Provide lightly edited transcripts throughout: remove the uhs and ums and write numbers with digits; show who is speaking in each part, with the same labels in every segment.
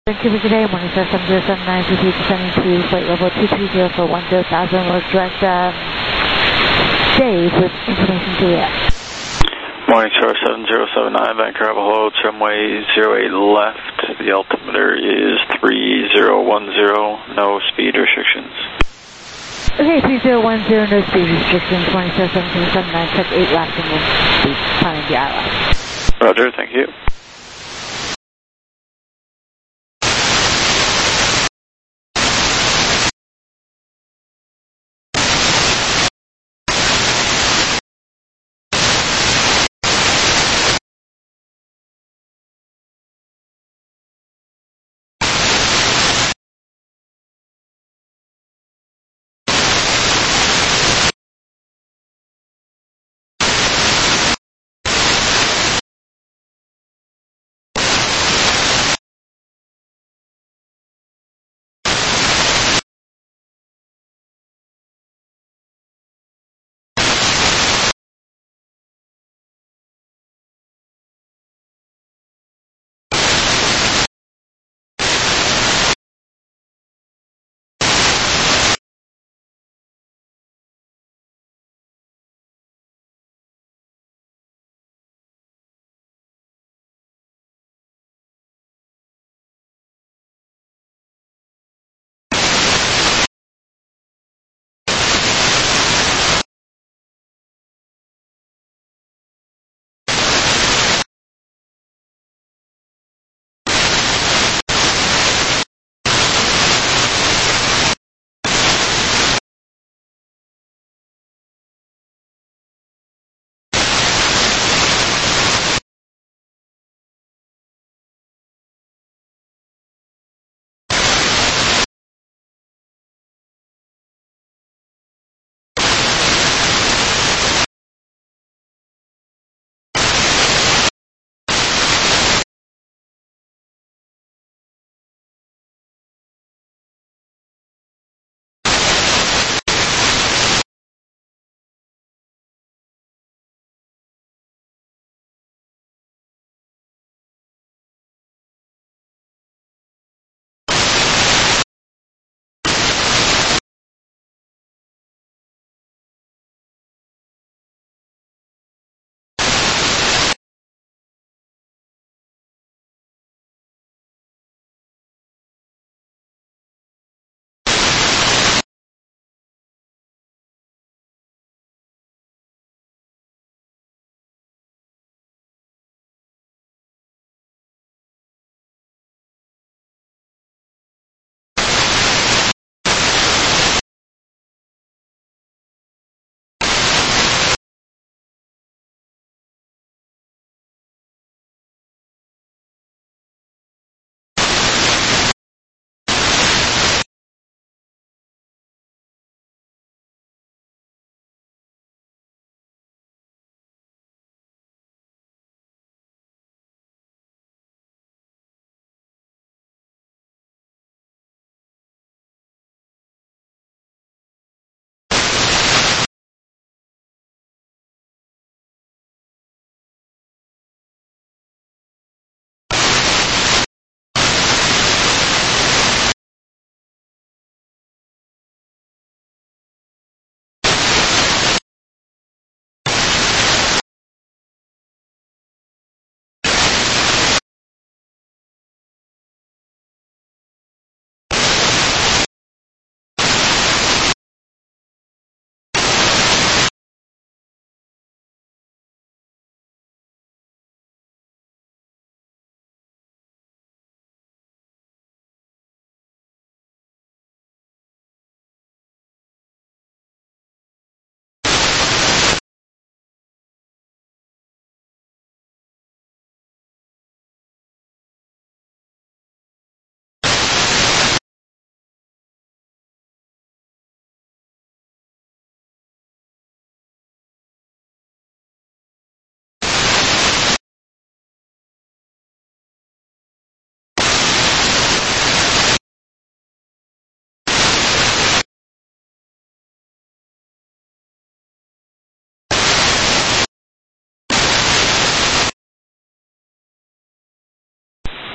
Speaker 1: Vancouver today, morning star 7079, repeat descending to flight level 230 for 10,000. We'll direct Dave with information to the
Speaker 2: Morning star 7079, Vancouver, hello, runway 08 left. The altimeter is 3010, no speed restrictions.
Speaker 1: Okay, 3010, no speed restrictions, morning star 7079, check 8 left and we'll be climbing the ILS.
Speaker 2: Roger, thank you.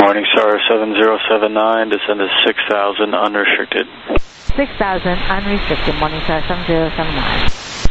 Speaker 2: Morningstar 7079, descend to 6,000 unrestricted.
Speaker 1: 6,000 unrestricted, Morningstar 7079.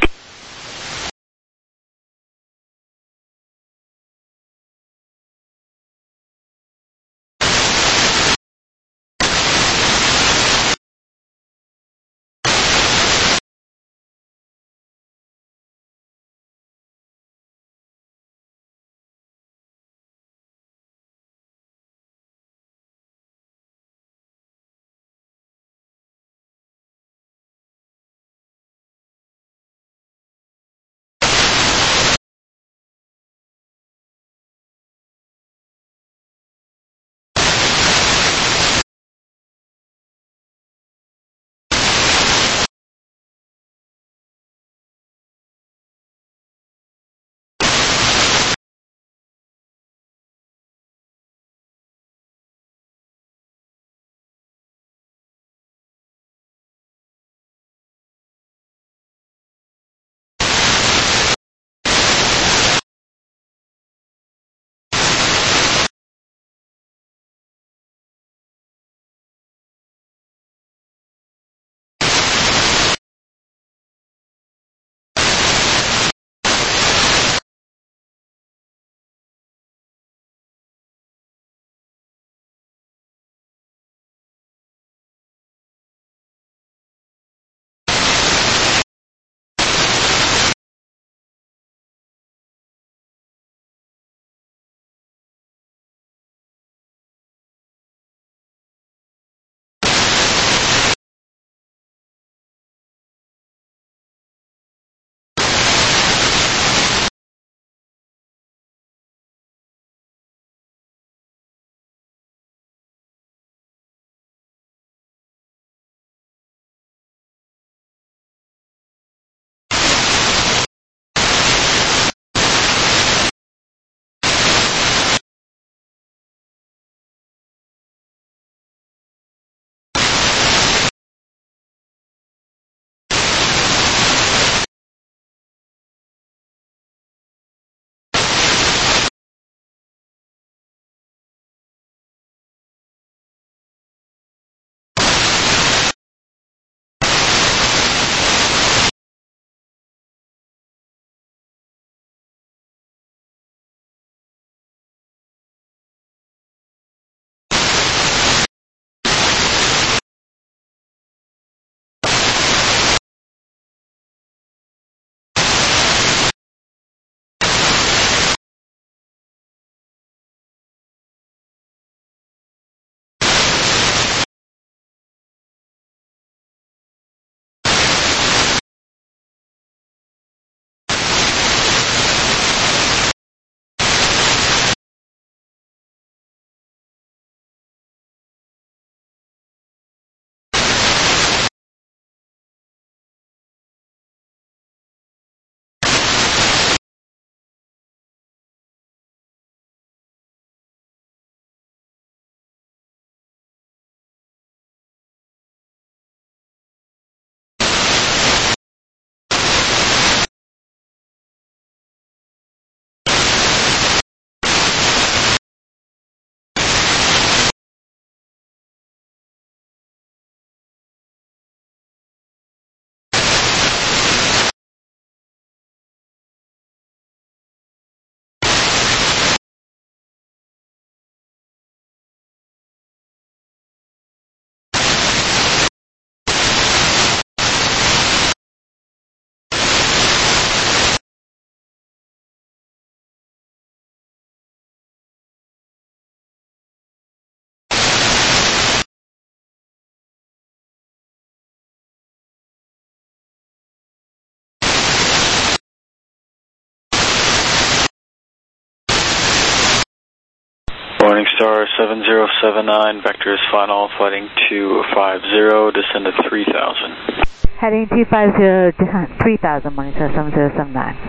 Speaker 2: Morningstar 7079, vector is final, flighting 250, descend to 3,000.
Speaker 1: Heading 250, 3,000, Morningstar 7079.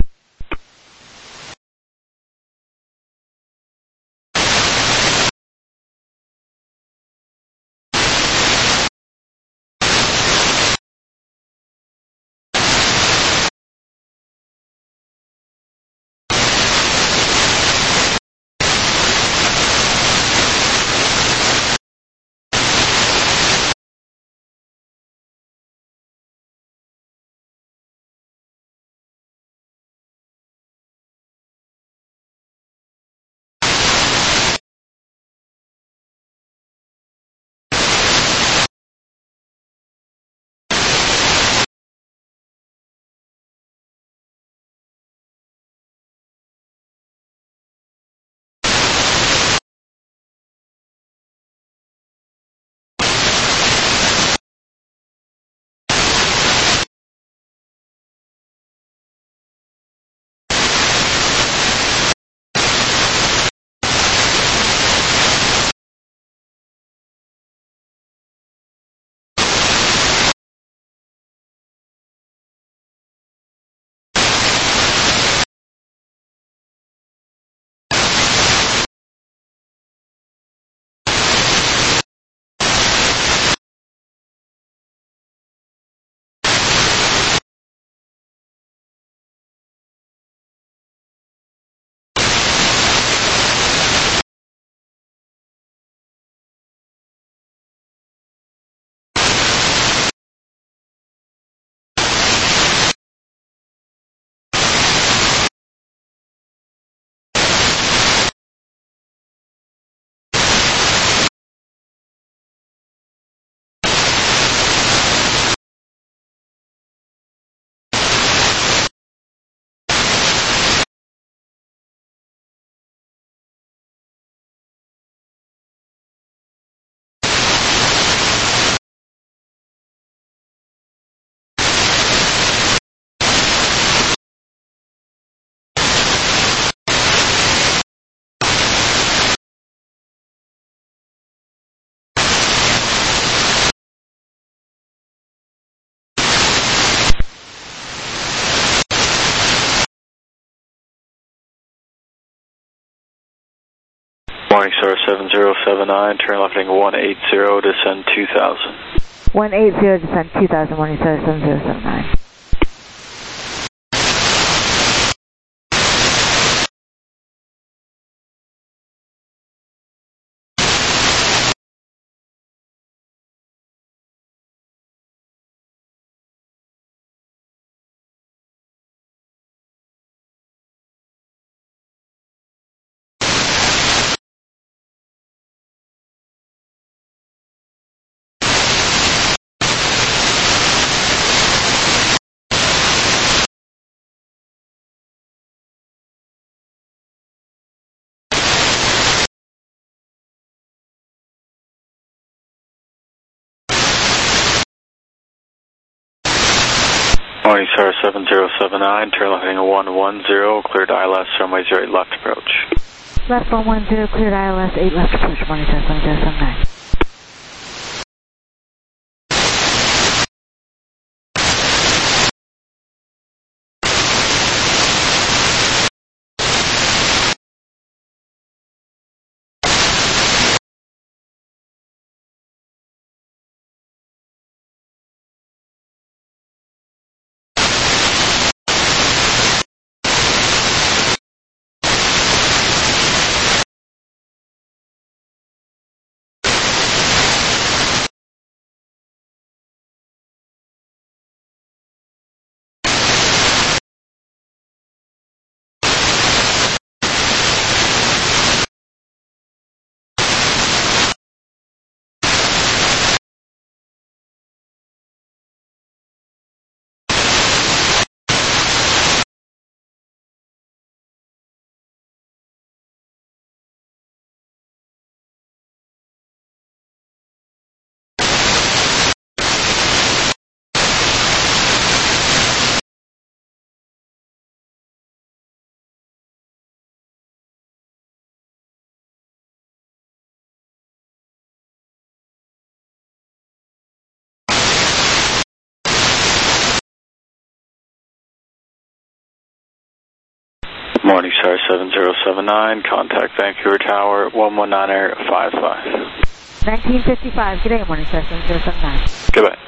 Speaker 2: Morningstar 7079, turn left heading 180, descend 2000.
Speaker 1: 180, descend 2000, Morningstar 7079.
Speaker 2: Morningstar 7079, turn left heading 110, cleared ILS, runway 08 left approach.
Speaker 1: Left 110, cleared ILS 8 left approach, Morningstar 7079.
Speaker 2: Morningstar 7079, contact Vancouver Tower 119.55.
Speaker 1: 1955, good day, Morningstar 7079.
Speaker 2: Goodbye.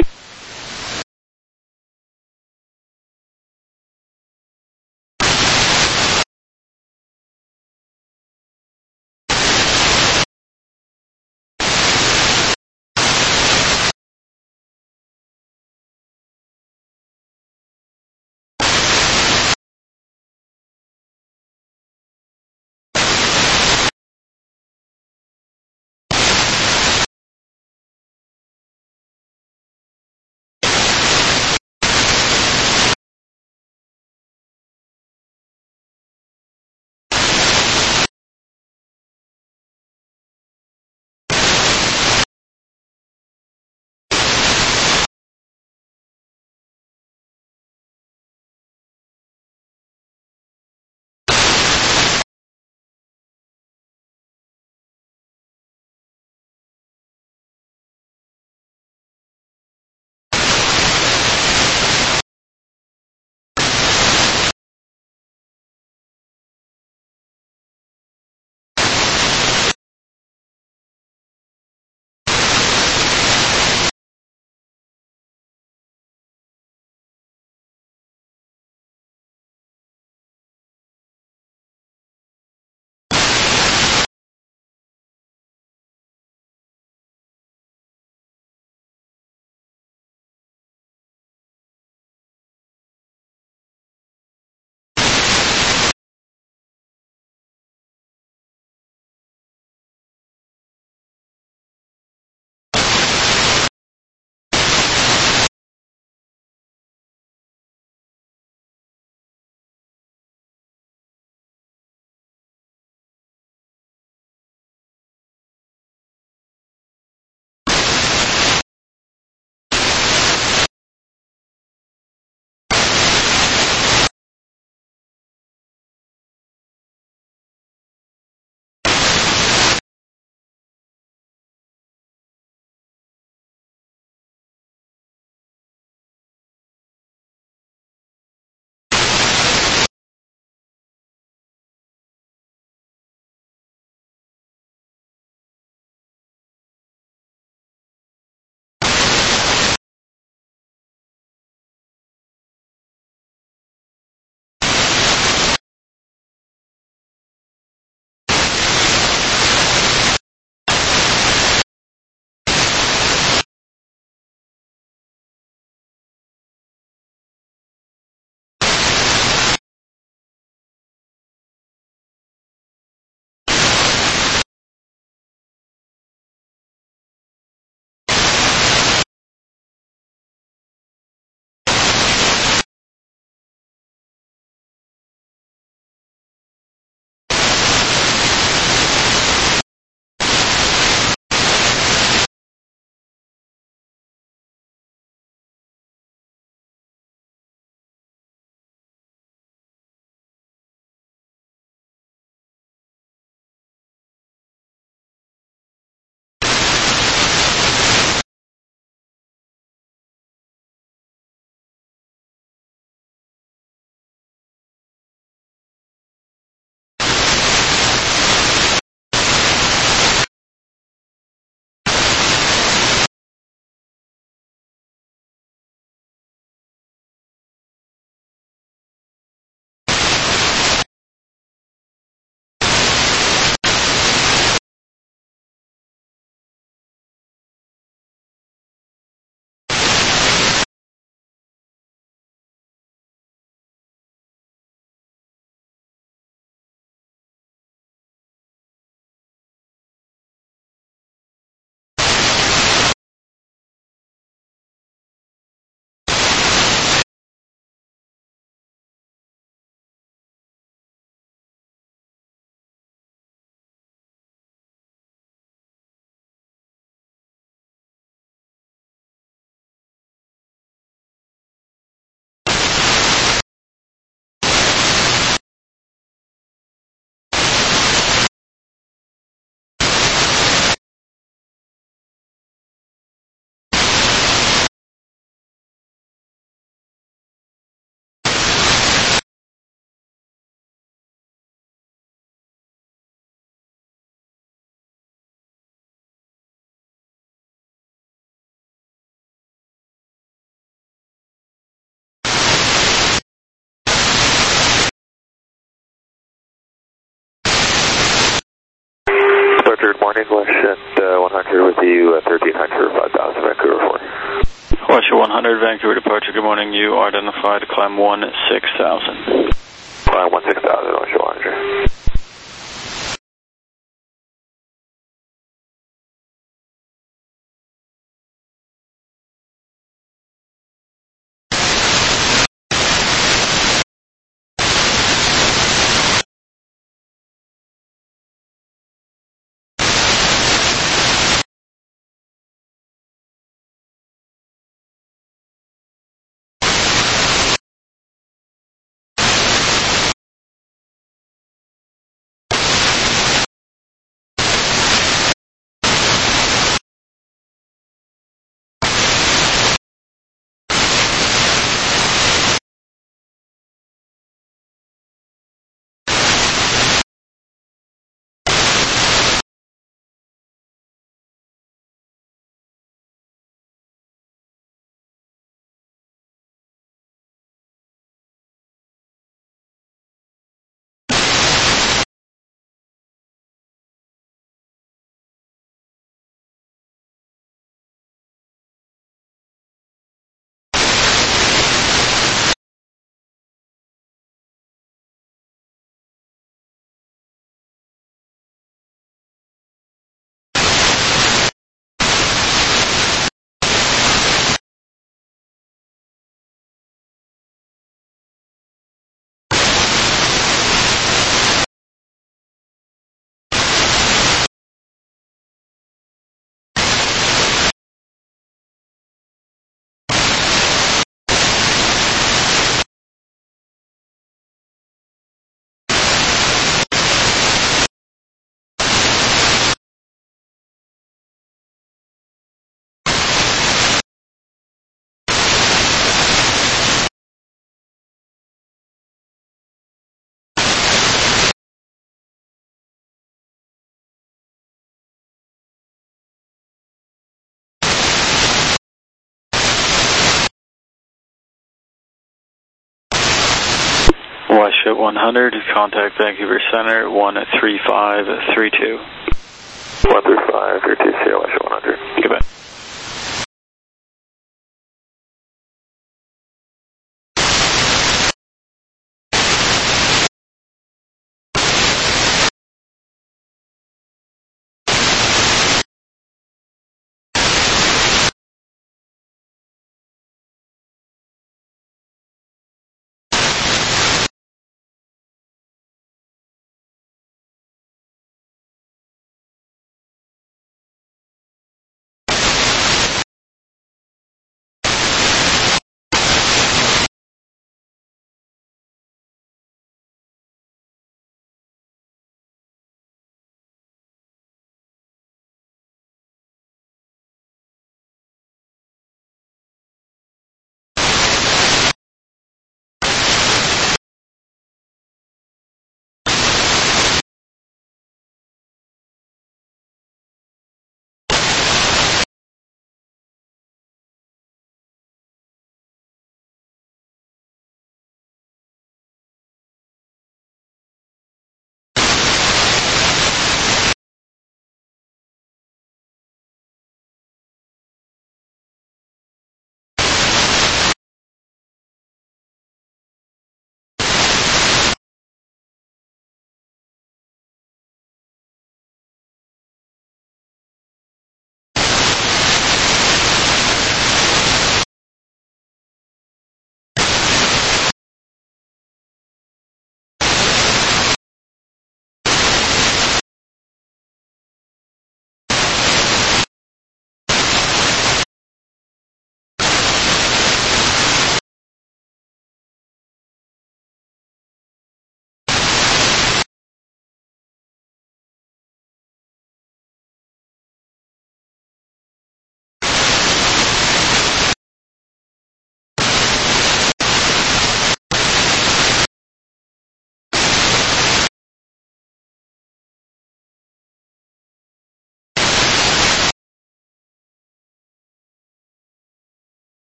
Speaker 3: 100, morning, English, and 100 with you, 1300, 5000, Vancouver 4.
Speaker 2: Watcher 100, Vancouver departure, good morning, you are identified, climb 16,000.
Speaker 3: Climb 16,000, Watcher 100.
Speaker 2: Watcher 100, contact Vancouver Center, 13532.
Speaker 3: 13532, see you, Watcher 100.
Speaker 2: Goodbye.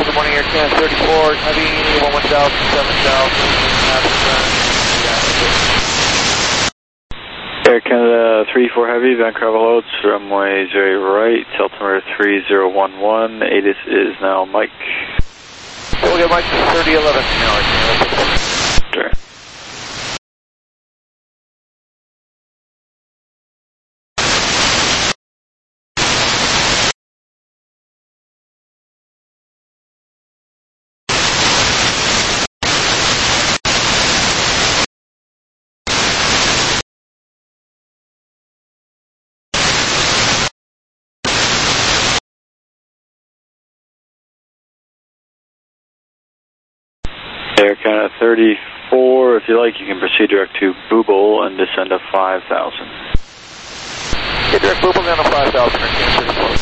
Speaker 4: Good morning, Air Canada 34, heavy, 11,000, 7,000.
Speaker 2: Air Canada 34 Heavy, Vancouver Loads, runway 08 right, altimeter 3011, ATIS is now Mike.
Speaker 4: We'll get Mike to 3011 now, Air Canada.
Speaker 2: Sure. Air Canada 34, if you like, you can proceed direct to Booble and descend to 5,000.
Speaker 4: Get direct Booble down to 5,000, Air Canada 34.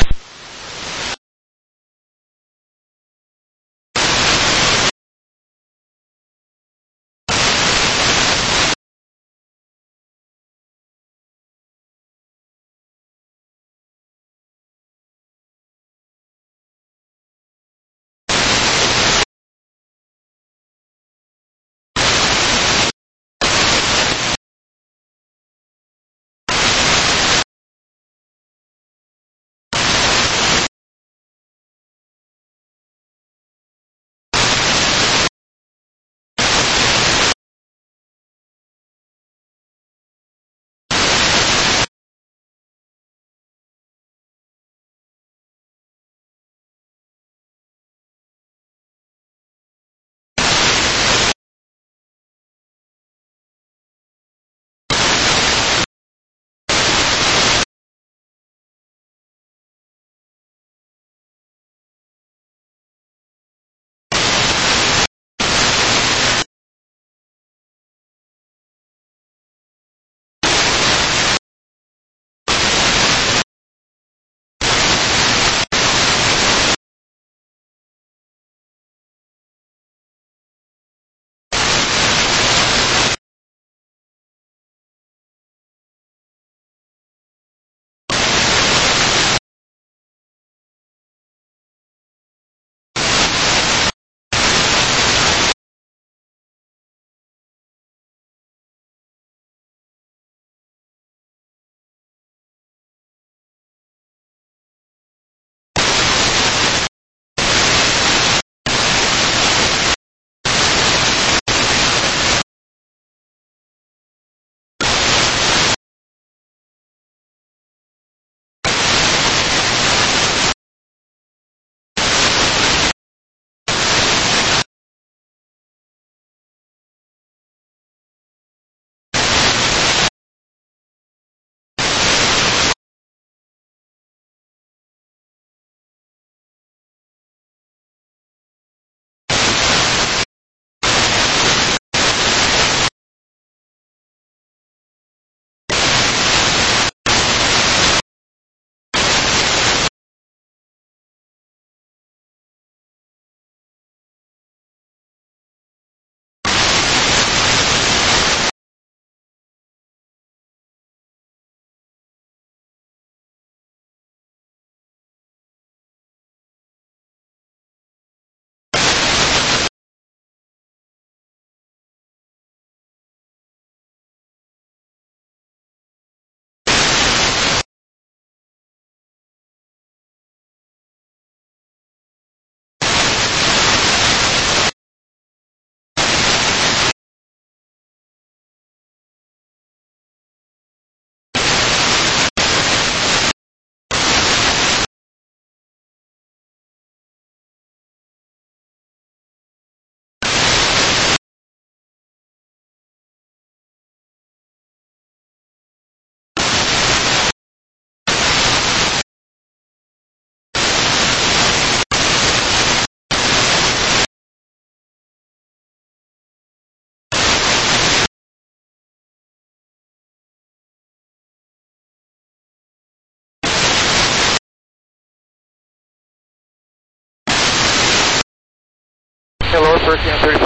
Speaker 4: Hello, Air Canada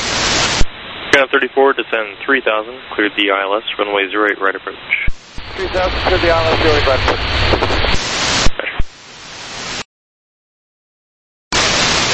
Speaker 4: 34.
Speaker 5: Canada 34, descend 3,000, cleared the ILS, runway 08 right approach.
Speaker 4: 3,000, cleared the ILS, 08 right approach.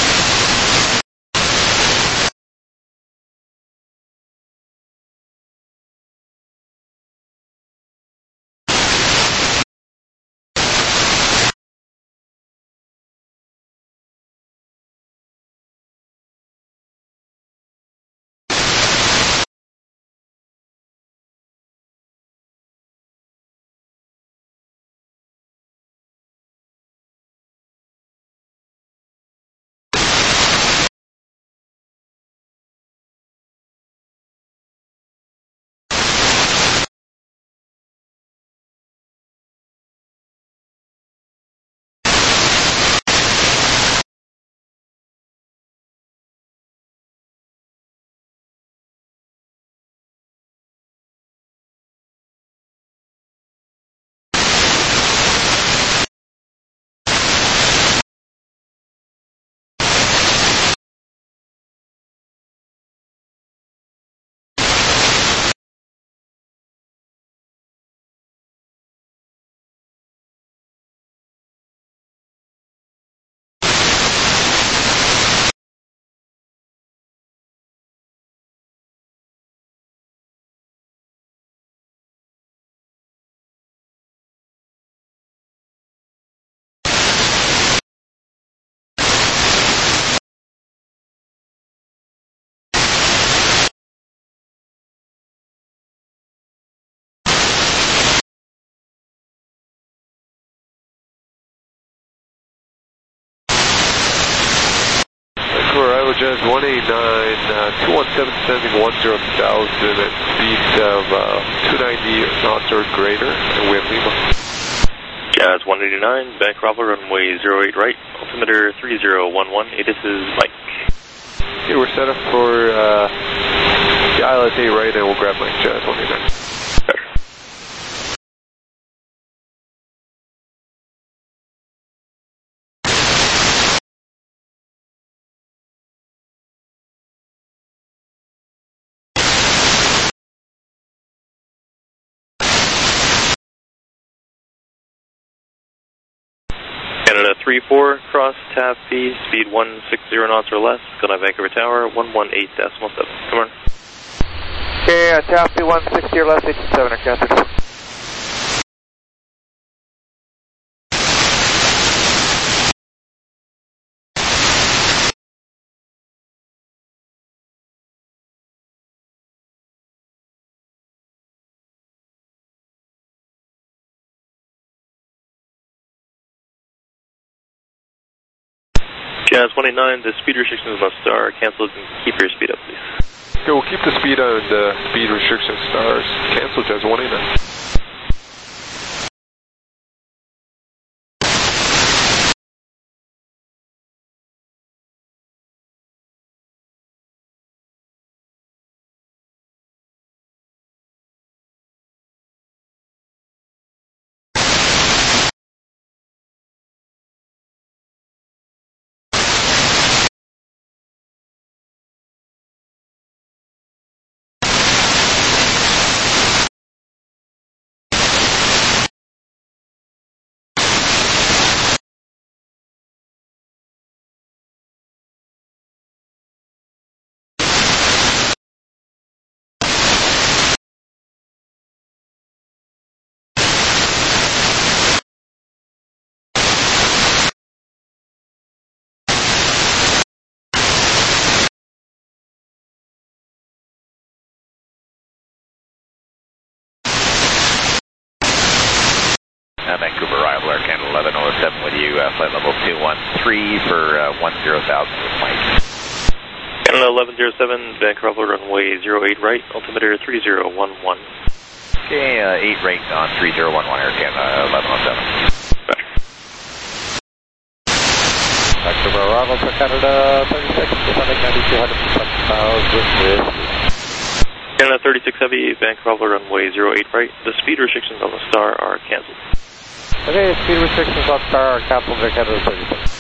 Speaker 3: Jazz 189, 217 sending 10,000 at speeds of 290 knots or greater, and we have Lima.
Speaker 5: Jazz 189, Bancroft runway 08 right, altimeter 3011, this is Mike.
Speaker 3: Okay, we're set up for the ILS 8 right, and we'll grab Mike, Jazz 189.
Speaker 5: Canada 34, cross Taffy, speed 160 knots or less, gonna Vancouver Tower, 118.7. Come on.
Speaker 4: Okay, Taffy 160 or less, 87 or cancel.
Speaker 5: Jazz 189, the speed restrictions must star, cancel and keep your speed up, please.
Speaker 3: Okay, we'll keep the speed on the speed restriction stars. Cancel, Jazz 189.
Speaker 6: Vancouver arrival, Air Canada 1107 with you, flight level 213 for 10,000 with Mike.
Speaker 5: Canada 1107, Vancouver runway 08 right, altimeter 3011.
Speaker 6: Okay, 8 right on 3011, Air Canada 1107.
Speaker 5: Roger.
Speaker 4: Vancouver arrival for Canada 36, 92,000 with
Speaker 5: Canada 36 Heavy, Vancouver runway 08 right, the speed restrictions on the star are cancelled.
Speaker 4: Okay, speed restrictions on star are canceled for Canada 36.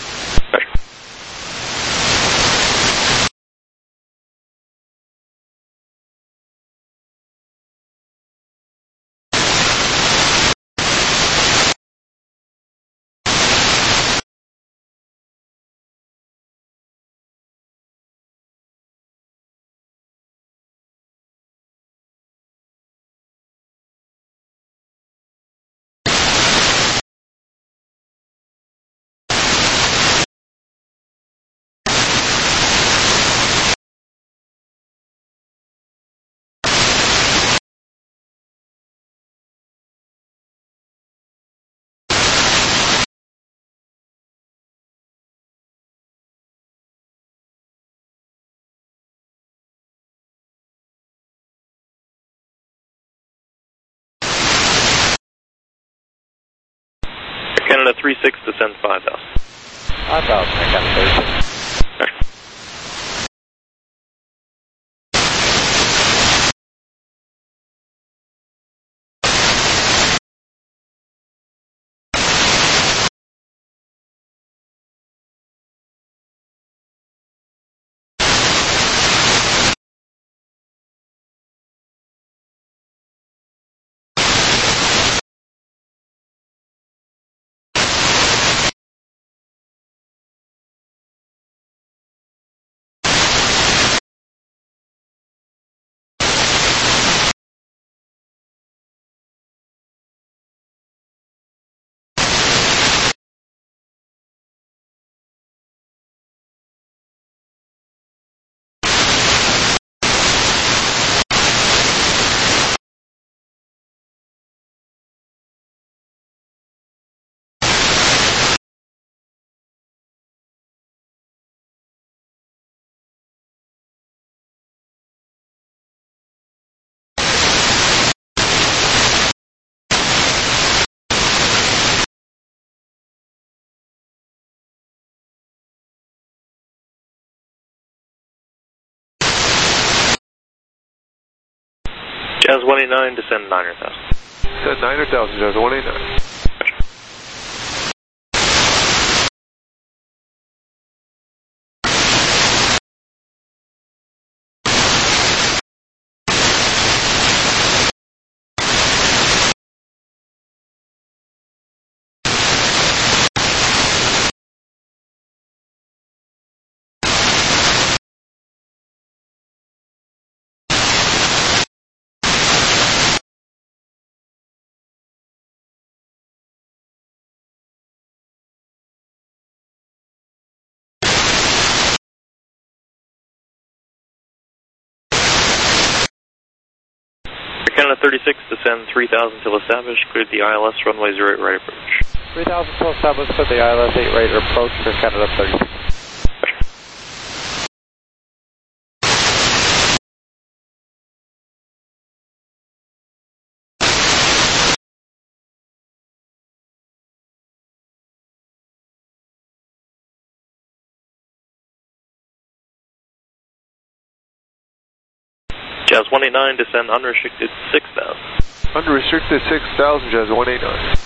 Speaker 5: Canada 36, descend 5,000.
Speaker 4: 5,000, Canada 36.
Speaker 5: Jazz 189, descend 9,000.
Speaker 3: Descend 9,000, Jazz 189.
Speaker 5: Canada 36, descend 3,000 till established, cleared the ILS runway 08 right approach.
Speaker 7: 3,000 till established, cleared the ILS 8 right approach for Canada 36.
Speaker 5: Jazz 189, descend unrestricted 6,000.
Speaker 3: Unrestricted 6,000, Jazz 189.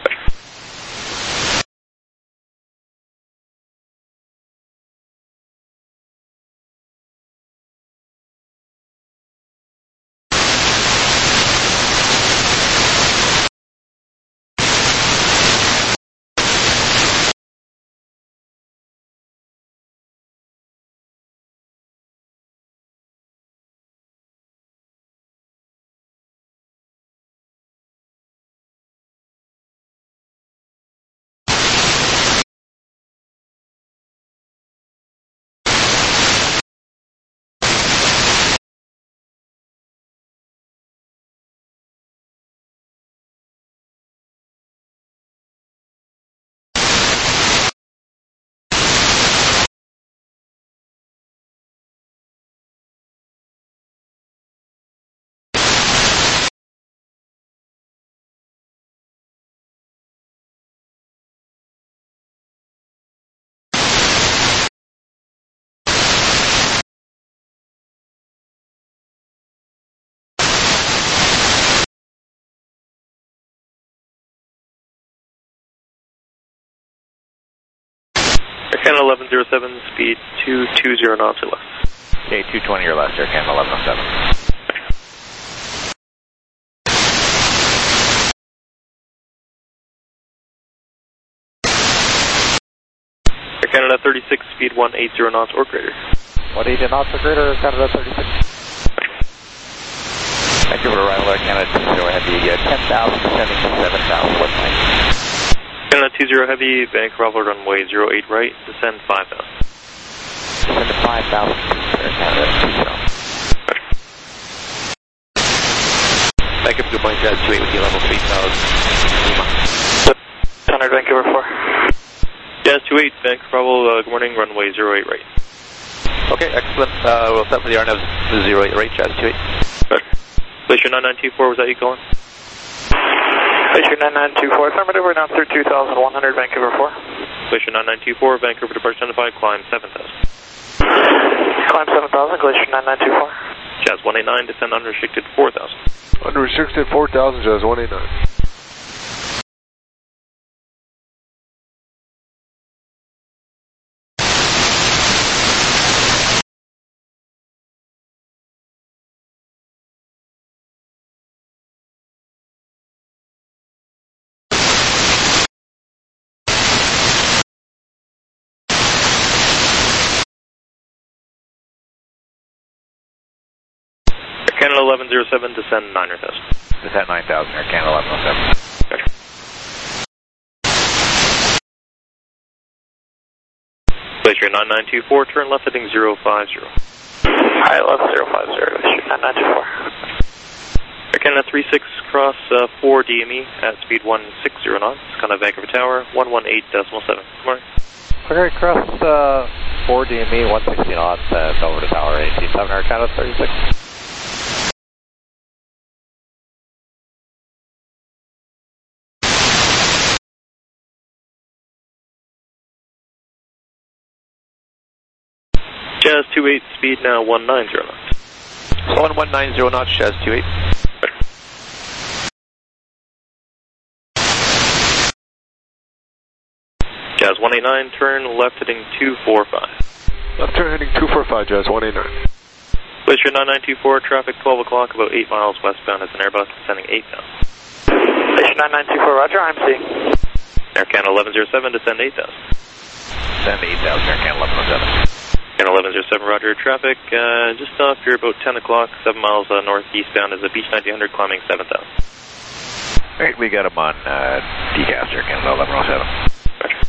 Speaker 5: Canada 1107, speed 220 knots or less.
Speaker 6: Okay, 220 or less, Air Canada 1107.
Speaker 5: Air Canada 36, speed 180 knots or greater.
Speaker 7: 180 knots or greater, Canada 36.
Speaker 6: Vancouver arrival, Air Canada 20 Heavy, 10,000, descending to 7,000, what's nice.
Speaker 5: Canada 20 Heavy, Vancouver runway 08 right, descend 5,000.
Speaker 7: Descend to 5,000, Air Canada 20.
Speaker 6: Vancouver, good morning, Jazz 28 with you, level 3,000.
Speaker 7: 100 Vancouver 4.
Speaker 5: Jazz 28, Vancouver, good morning, runway 08 right.
Speaker 6: Okay, excellent. We'll set for the RNAV 08 right, Jazz 28.
Speaker 5: Glacier 9924, was that you calling?
Speaker 7: Glacier 9924, affirmative, we're now through 2,100 Vancouver 4.
Speaker 5: Glacier 9924, Vancouver departure identified, climb 7,000.
Speaker 7: Climb 7,000, Glacier 9924.
Speaker 5: Jazz 189, descend unrestricted 4,000.
Speaker 3: Unrestricted 4,000, Jazz 189.
Speaker 5: Canada 1107, descend 9,000.
Speaker 6: Descend 9,000, Air Canada 1107.
Speaker 5: Gotcha. Glacier 9924, turn left heading 050.
Speaker 7: Hi, left 050, Glacier 9924.
Speaker 5: Air Canada 36, cross 4 DME at speed 160 knots, Canada Vancouver Tower, 118.7. Good morning.
Speaker 7: Okay, cross 4 DME, 160 knots, over to Tower 187, Air Canada 36.
Speaker 5: Jazz 28, speed now 190 knots.
Speaker 6: 1190 knots, Jazz 28.
Speaker 5: Jazz 189, turn left heading 245.
Speaker 3: Left turn heading 245, Jazz 189.
Speaker 5: Glacier 9924, traffic 12 o'clock, about 8 miles westbound as an Airbus, descending 8,000.
Speaker 4: Glacier 9924, roger, I'm seeing.
Speaker 5: Air Canada 1107, descend 8,000.
Speaker 6: Descend 8,000, Air Canada 1107.
Speaker 5: Canada 1107, roger, traffic just off here about 10 o'clock, 7 miles northeastbound as a Beach 1900, climbing 7,000.
Speaker 6: Alright, we got him on decast, Air Canada 1107.
Speaker 5: Roger.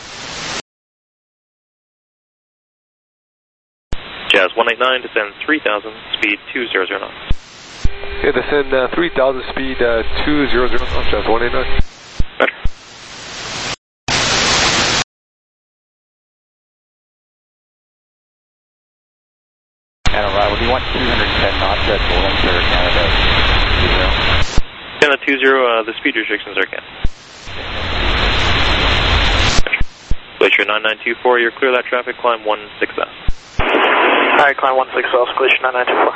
Speaker 5: Jazz 189, descend 3,000, speed 200 knots.
Speaker 3: Okay, descend 3,000, speed 200 knots, Jazz 189.
Speaker 5: Roger.
Speaker 7: And arrival, do you want 210 knots at Windsor, Canada 20?
Speaker 5: Canada 20, the speed restrictions are Canada. Glacier 9924, you're clear that traffic, climb 16,000.
Speaker 4: Alright, climb 16,000, Glacier 9924.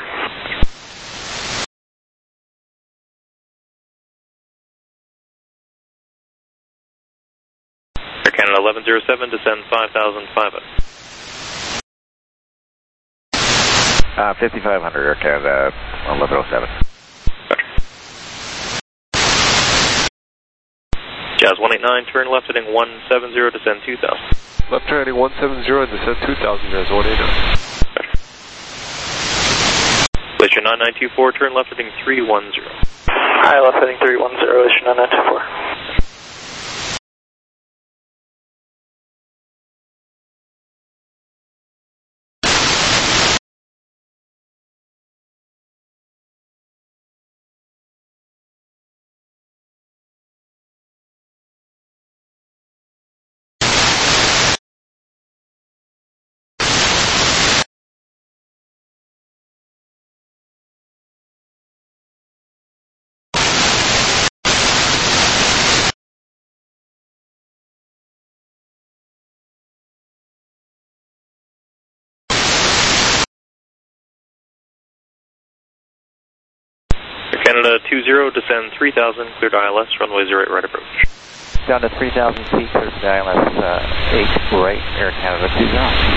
Speaker 5: Air Canada 1107, descend 5,500.
Speaker 6: 5,500, Air Canada 1107.
Speaker 5: Roger. Jazz 189, turn left heading 170, descend 2,000.
Speaker 3: Left turn heading 170 and descend 2,000, Jazz 189.
Speaker 5: Glacier 9924, turn left heading 310.
Speaker 4: Hi, left heading 310, Glacier 9924.
Speaker 5: Canada 20, descend 3,000, cleared ILS, runway 08 right approach.
Speaker 7: Down to 3,000 feet, clear to ILS 8 right, Air Canada 20.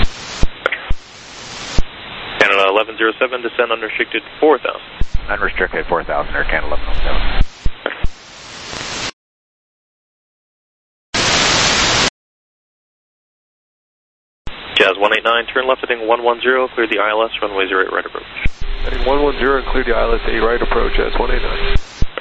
Speaker 5: Canada 1107, descend unrestricted 4,000.
Speaker 6: Unrestricted 4,000, Air Canada 1107.
Speaker 5: Jazz 189, turn left heading 110, clear the ILS, runway 08 right approach.
Speaker 3: Heading 110 and clear the ILS 8 right approach, Jazz 189.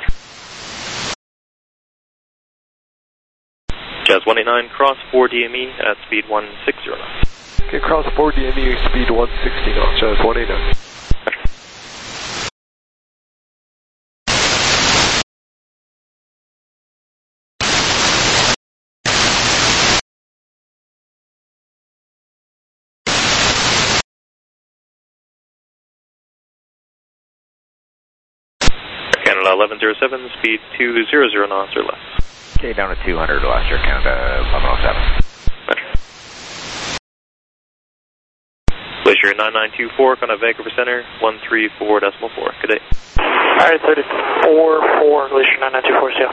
Speaker 5: Jazz 189, cross 4 DME at speed 160 knots.
Speaker 3: Okay, cross 4 DME, speed 160 knots, Jazz 189.
Speaker 5: Canada 1107, speed 200 knots or less.
Speaker 6: Okay, down to 200, last Air Canada 1107.
Speaker 5: Glacier 9924, kind of Vancouver Center, 134.4. Good day.
Speaker 4: Alright, 34.4, Glacier 9924, see ya.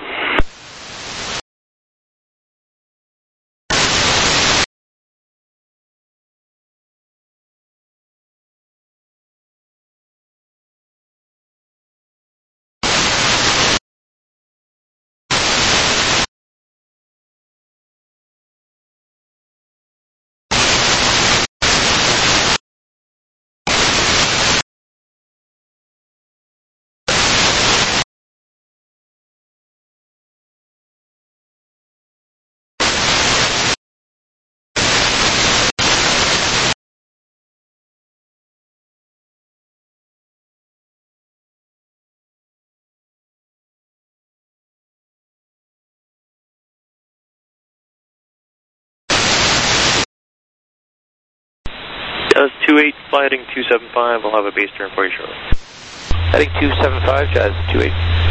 Speaker 5: Jazz 28, fly heading 275, I'll have a base turn for you shortly.
Speaker 7: Heading 275, Jazz 28.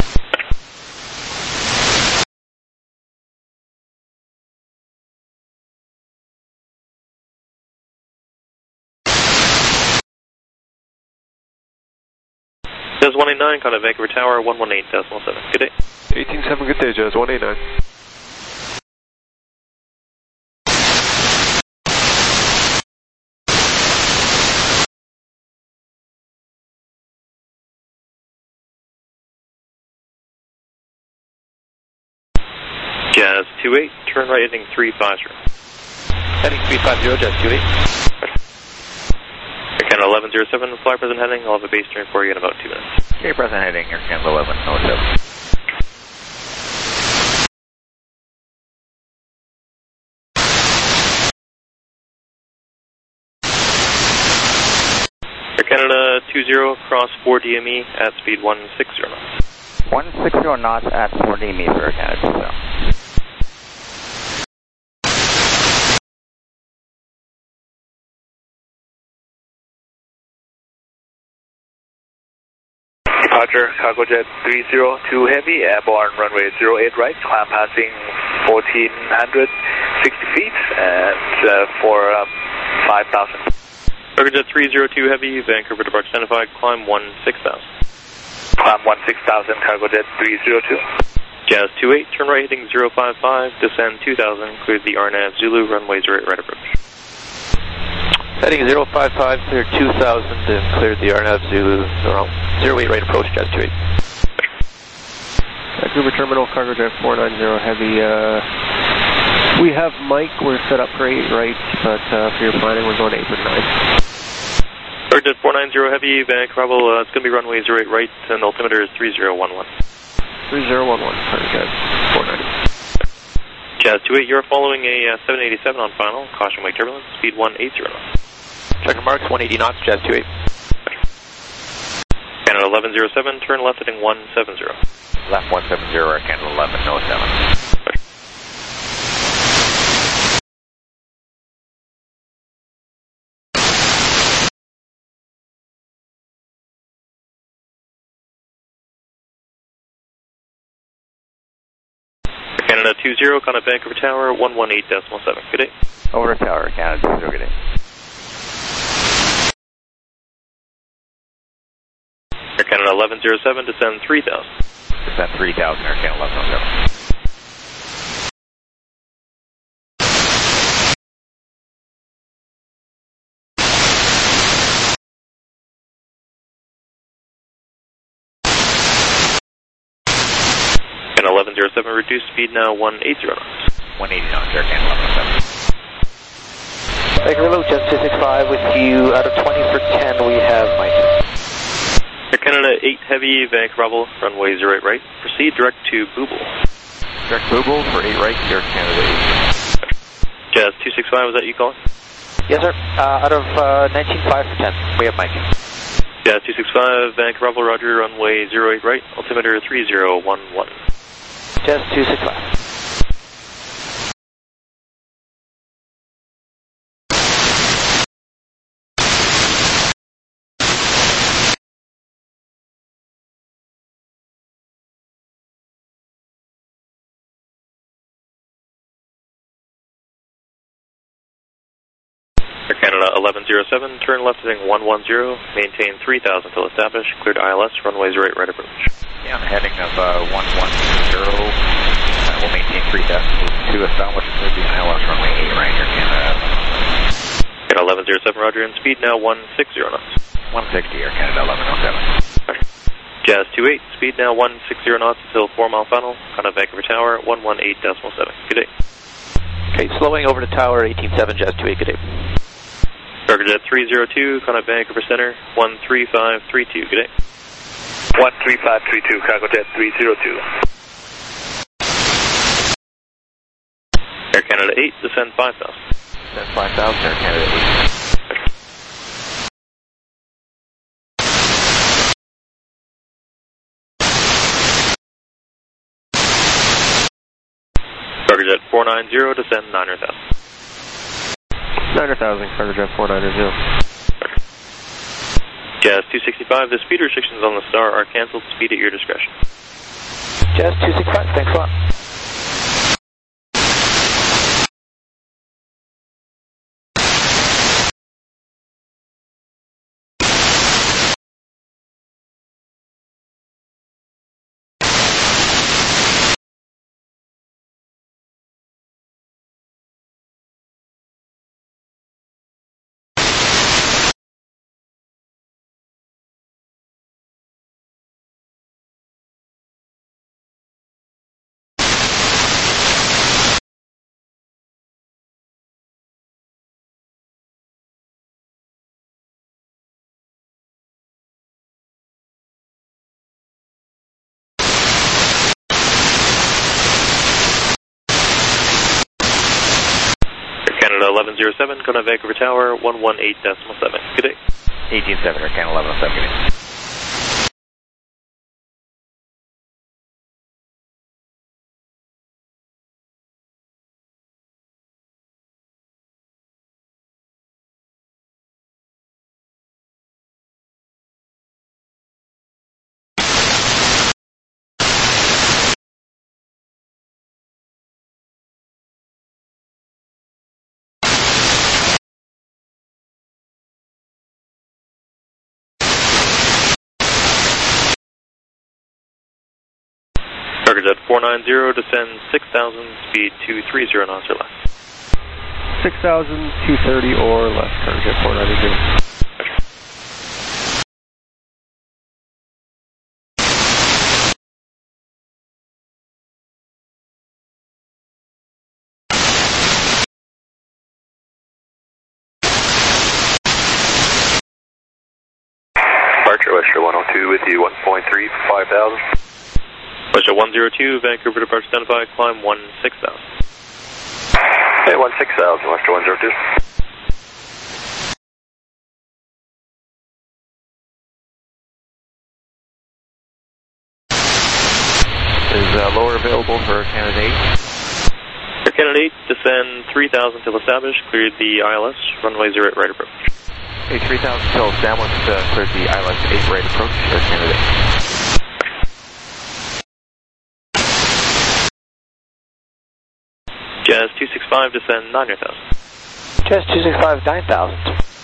Speaker 5: Jazz 189, kind of Vancouver Tower, 118.7. Good day.
Speaker 3: 187, good day, Jazz 189.
Speaker 5: 28, turn right heading 350.
Speaker 8: Heading 350, Jazz 28.
Speaker 5: Air Canada 1107, fly present heading. I'll have a base turn for you in about 2 minutes.
Speaker 6: Okay, present heading, Air Canada 1107.
Speaker 5: Air Canada 20, cross 4 DME at speed 160 knots.
Speaker 7: 160 knots at 4 DME for Air Canada 20.
Speaker 4: Departure, cargo jet 302 heavy, airborne runway 08 right, climb passing 1460 feet and for 5,000.
Speaker 5: Cargo jet 302 heavy, Vancouver departure identified, climb 16,000.
Speaker 4: Climb 16,000, cargo jet 302.
Speaker 5: Jazz 28, turn right heading 055, descend 2,000, clear the RNAV Zulu, runway 08 right approach.
Speaker 8: Heading 055, clear 2,000 and cleared the RNAV Zulu, 08 right approach, Jazz 28.
Speaker 3: Vancouver Terminal, cargo jet 490 heavy. We have Mike, we're set up for 8 right, but for your planning we're going 8 or 9.
Speaker 5: Cargo jet 490 heavy, Vancouver, it's going to be runway 08 right, and altimeter is 3011.
Speaker 3: 3011, cargo jet 490.
Speaker 5: Jazz 28, you're following a 787 on final, caution wake turbulence, speed 180 knots.
Speaker 8: Checker marks, 180 knots, Jazz 28.
Speaker 5: Canada 1107, turn left heading 170.
Speaker 6: Left 170, Air Canada 1107.
Speaker 5: Canada 20, contact Vancouver Tower, 118.7. Good day.
Speaker 7: Over to Tower, Canada 20, good day.
Speaker 5: Air Canada 1107, descend 3,000.
Speaker 6: Descend 3,000, Air Canada 1107.
Speaker 5: Canada 1107, reduced speed now 180 knots.
Speaker 6: 180 knots, Air Canada 1107.
Speaker 8: Vancouver Low, Jazz 265 with you. Out of 20 for 10, we have Mike.
Speaker 5: Air Canada 8 heavy, Vancouver, runway 08 right. Proceed direct to Booble.
Speaker 6: Direct Booble for 8 right, Air Canada 8.
Speaker 5: Jazz 265, was that you calling?
Speaker 8: Yes, sir. Out of 19.5 for 10, we have Mike.
Speaker 5: Jazz 265, Vancouver, roger, runway 08 right, altimeter 3011.
Speaker 8: Jazz 265.
Speaker 5: Air Canada 1107, turn left heading 110, maintain 3,000 till established, cleared ILS, runway 08 right approach.
Speaker 6: Yeah, on a heading of 110, we'll maintain 3,000 to establish the ILS runway 8 right, Air Canada.
Speaker 5: Canada 1107, roger, and speed now 160 knots.
Speaker 6: 160, Air Canada 1107.
Speaker 5: Jazz 28, speed now 160 knots until 4 mile final, contact Vancouver Tower, 118.7. Good day.
Speaker 8: Okay, slowing over to Tower 18.7, Jazz 28, good day.
Speaker 5: Cargo jet 302, contact Vancouver Center, 13532. Good day.
Speaker 4: 13532, cargo jet 302.
Speaker 5: Air Canada 8, descend 5,000.
Speaker 6: Descend 5,000, Air Canada 8.
Speaker 5: Cargo jet 490, descend 900,000.
Speaker 3: 900,000, cargo jet 490.
Speaker 5: Jazz 265, the speed restrictions on the Star are canceled. Speed at your discretion.
Speaker 8: Jazz 265, thanks a lot.
Speaker 5: Canada 1107, going to Vancouver Tower, 118.7. Good day.
Speaker 6: 18-7, Air Canada 1107, good day.
Speaker 5: Cargojet 490, descend 6,000, speed 230 knots or less.
Speaker 3: 6,000, 230 or less, Cargojet 490.
Speaker 4: Departure Western 102 with you, 1.3, 5,000.
Speaker 5: Western 102, Vancouver departure identified, climb 16,000.
Speaker 4: Hey, 16,000, Western 102.
Speaker 6: Is lower available for Canada 8?
Speaker 5: Air Canada 8, descend 3,000 till established, cleared the ILS, runway 08 right approach.
Speaker 6: Hey, 3,000 till established, cleared the ILS 8 right approach, Air Canada 8.
Speaker 5: Jazz 265, descend 9,000.
Speaker 8: Jazz 265, 9,000.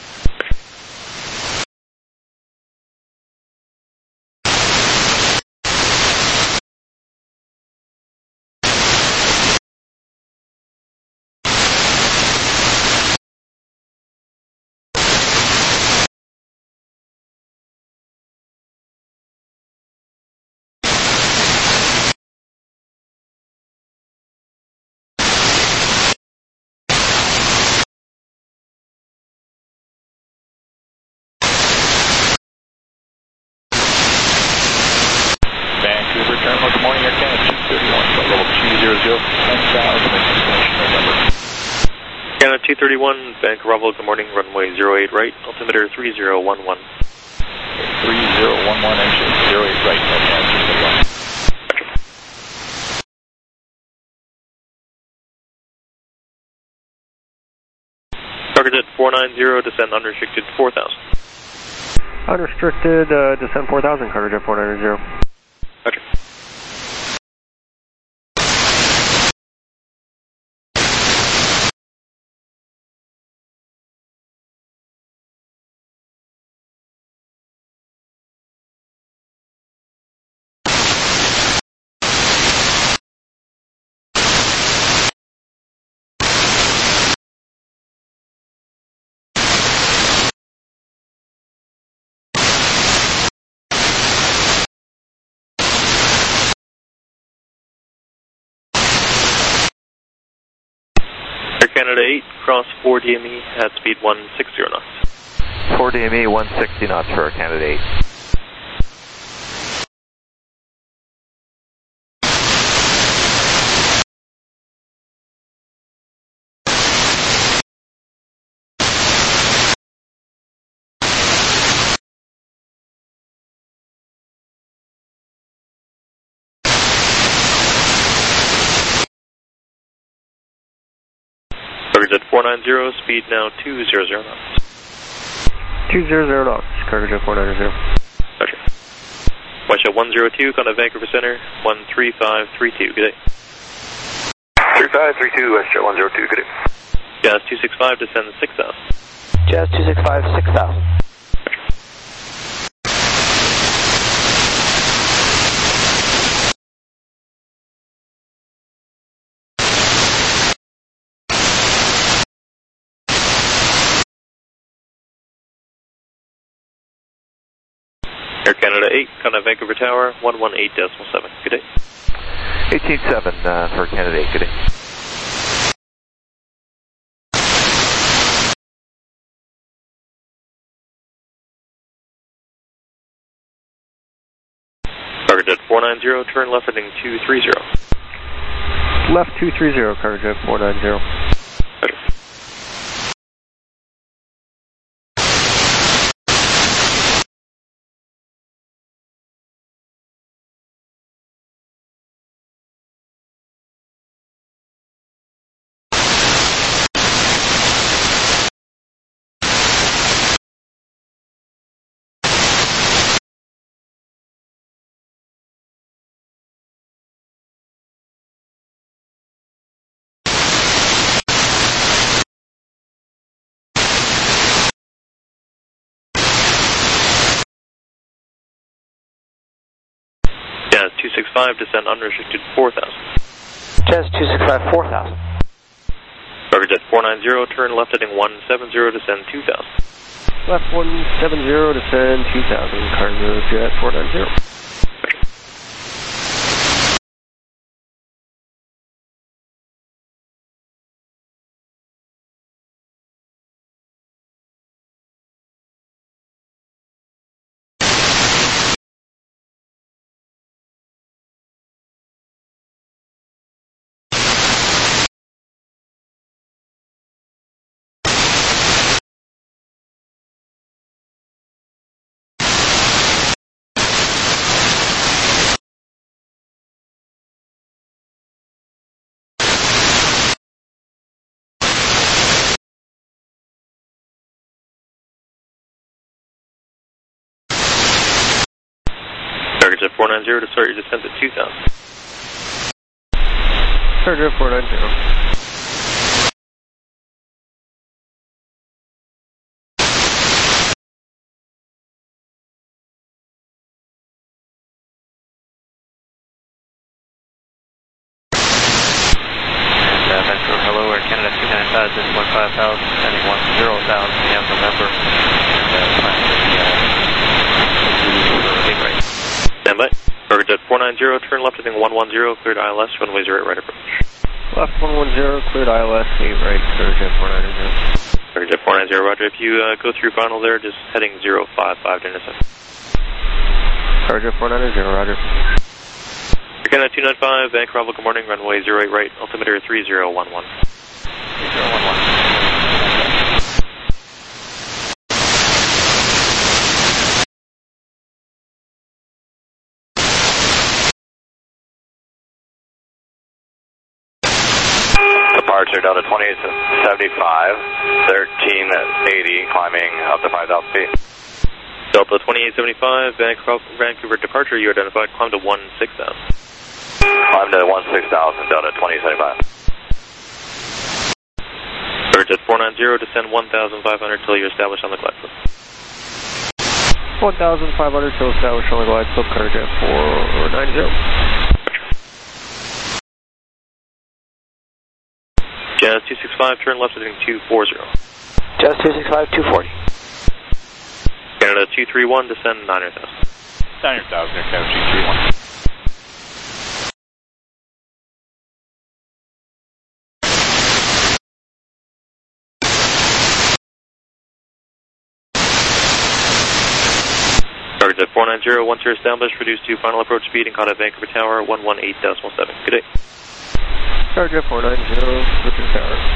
Speaker 7: Vancouver Terminal, good morning, Air Canada 231, flight level 200, 10,000, destination November.
Speaker 5: Canada 231, Vancouver Bravo, good morning, runway 08 right, altimeter 3011.
Speaker 7: 3011, engine 08 right, Air Canada 231.
Speaker 5: Cargojet 490, descend unrestricted 4,000.
Speaker 3: Unrestricted, descend 4,000, Cargojet 490.
Speaker 5: Roger. Air Canada 8, cross 4 DME at speed 160 knots.
Speaker 6: 4 DME, 160 knots for Air Canada 8.
Speaker 5: Cargojet 490, speed now 200 knots.
Speaker 3: 200 knots, Cargojet 490.
Speaker 5: Roger. Watch 102, contact Vancouver Center, 13532, good day.
Speaker 4: 3532, Western 102, good day.
Speaker 5: Jazz 265, descend 6,000.
Speaker 8: Jazz 265, 6,000.
Speaker 5: Air Canada 8, contact Vancouver Tower, 118.7, good day.
Speaker 6: 18-7 for Canada 8, good day.
Speaker 5: Cargojet 490, turn left heading 230.
Speaker 3: Left 230, Cargojet 490.
Speaker 5: Roger. 265, descend unrestricted 4,000.
Speaker 8: Jazz 265, 4,000.
Speaker 5: Roger Jet 490, turn left heading 170, descend 2,000.
Speaker 3: Left 170, descend 2,000, Cargo Jet 490.
Speaker 5: Jet 490 to start your descent at 2,000.
Speaker 3: Charger 490.
Speaker 5: Vancouver, hello, Air Canada 295, this is 15,000, descending 10,000, we have November, right. Stand by. Roger Jet 490, turn left heading 110, cleared ILS, runway 08 right approach.
Speaker 3: Left 110, cleared ILS, 8 right, Charger Jet 490.
Speaker 5: Roger Jet 490, roger. If you go through final there, just heading 055 to intercept.
Speaker 3: Charger Jet 490, roger.
Speaker 5: Air Canada 295, Vancouver, good morning, runway 08 right, altimeter 3011. 3011.
Speaker 6: Departure Delta 2875, 1380, climbing up to 5,000 feet.
Speaker 5: Delta 2875, Vancouver departure, you identified, climb to 16,000.
Speaker 6: Climb to 16,000, Delta 2075.
Speaker 5: Roger Jet 490, descend 1,500 till you're established on the glide slope.
Speaker 3: 1,500 till established on the glide slope, Charger Jet 490.
Speaker 5: Jazz 265, turn left heading 240.
Speaker 8: Jazz 265, 240.
Speaker 5: Canada 231, descend 9,000.
Speaker 7: 9,000, Air Canada 231.
Speaker 5: Roger Jet 490, once you're established, reduce to final approach speed and contact Vancouver Tower 118.7. Good day.
Speaker 3: Charger Jet 490, Vancouver Tower.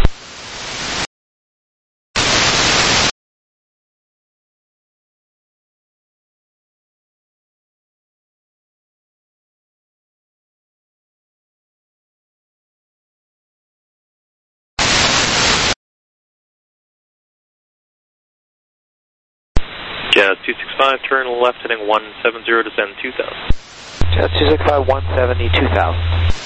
Speaker 5: Jazz 265, turn left heading 170, descend 2,000.
Speaker 8: Jazz 265, 170, 2,000.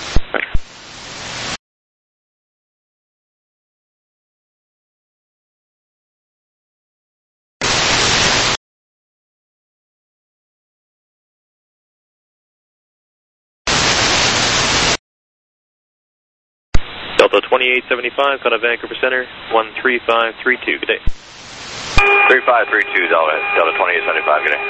Speaker 5: Delta 2875, contact Vancouver Center 13532. Good day.
Speaker 6: 3532, Delta 2875, good day.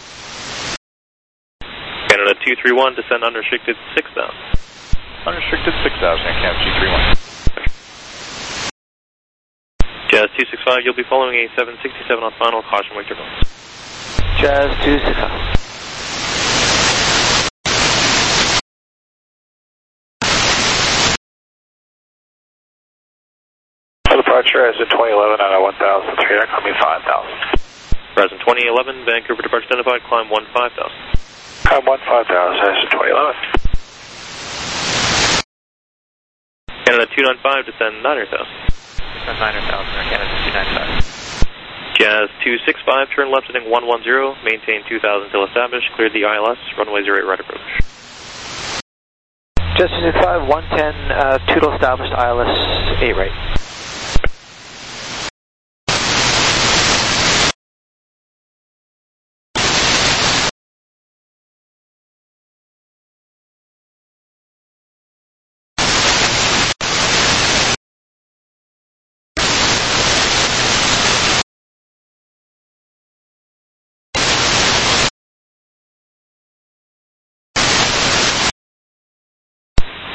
Speaker 5: Canada 231, descend unrestricted 6,000.
Speaker 7: Unrestricted 6,000, Air Canada 231.
Speaker 5: Jazz 265, you'll be following a 767 on final, caution wake turbulence.
Speaker 8: Jazz 265.
Speaker 4: Departure as in 2011 out of 1,003, climbing 5,000.
Speaker 5: Horizon 2011, Vancouver departure identified, climb 15,000.
Speaker 4: Climb 15,000 as in 2011.
Speaker 5: Canada 295, descend 9,000.
Speaker 7: Descend 9,000, Air Canada 295.
Speaker 5: Jazz 265, turn left heading 110, maintain 2,000 till established, cleared the ILS, runway 08 right approach.
Speaker 8: Jazz 265, 110, total established ILS 8 right.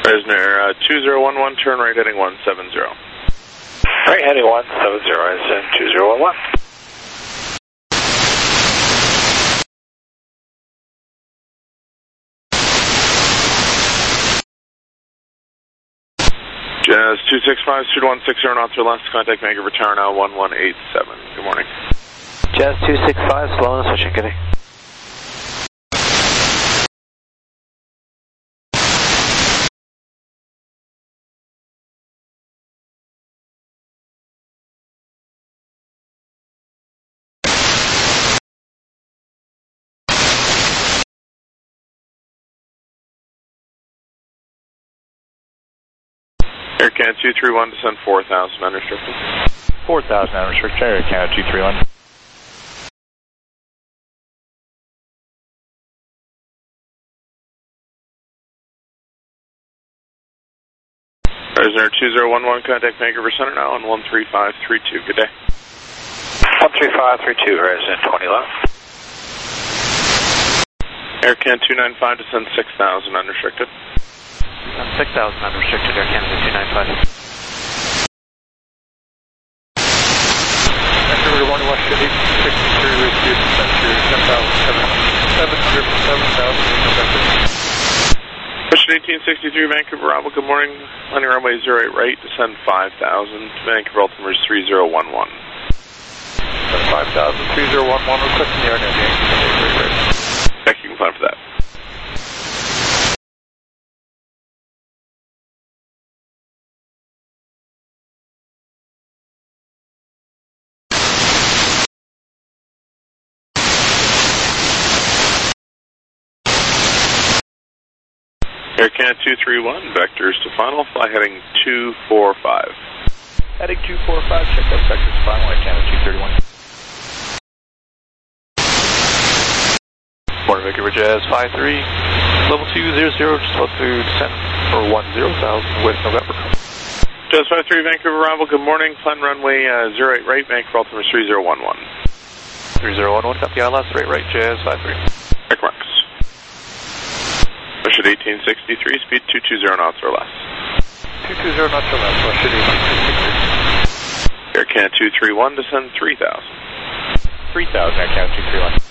Speaker 2: Fresner 2011, turn right heading 170.
Speaker 4: Right heading 170, Resident 2011.
Speaker 2: Jazz 265, speed 160 knots or less, contact Vancouver Tower now 1187. Good morning.
Speaker 8: Jazz 265, slow and switching, good day.
Speaker 2: Air Canada 231, descend 4,000, unrestricted.
Speaker 7: 4,000 unrestricted, Air Canada 231.
Speaker 2: Fresner 2011, contact Vancouver Center now on 13532. Good day.
Speaker 4: 13532, Resident 20 left.
Speaker 2: Air Canada 295, descend 6,000, unrestricted.
Speaker 5: 6,000 unrestricted, Air Canada 295.
Speaker 7: Vancouver to 1 West City, 63 with you, descent to 10,707,800.
Speaker 2: Question 1863, Vancouver Bravo, good morning. Landing runway 08 right, descend 5,000. Vancouver altimeter is 3011.
Speaker 7: 5,000, 3011, requesting the RNAV.
Speaker 2: Check, you can plan for that. Air Canada 231, vectors to final, fly heading 245.
Speaker 7: Heading 245, check out vectors final, Air Canada 231.
Speaker 8: Morning, Vancouver Jazz 53, level 200, just about to descend for 10,000 with November.
Speaker 2: Jazz 53, Vancouver Bravo, good morning. Plan runway 08 right, Vancouver altimeter 3011.
Speaker 8: 3011, copy ILS, straight right, Jazz 53.
Speaker 2: Check marks. Push at 1863, speed 220 knots or less.
Speaker 7: 220 knots or less, push at 1863.
Speaker 2: Air Canada 231, descend 3,000.
Speaker 7: 3,000, Air Canada 231.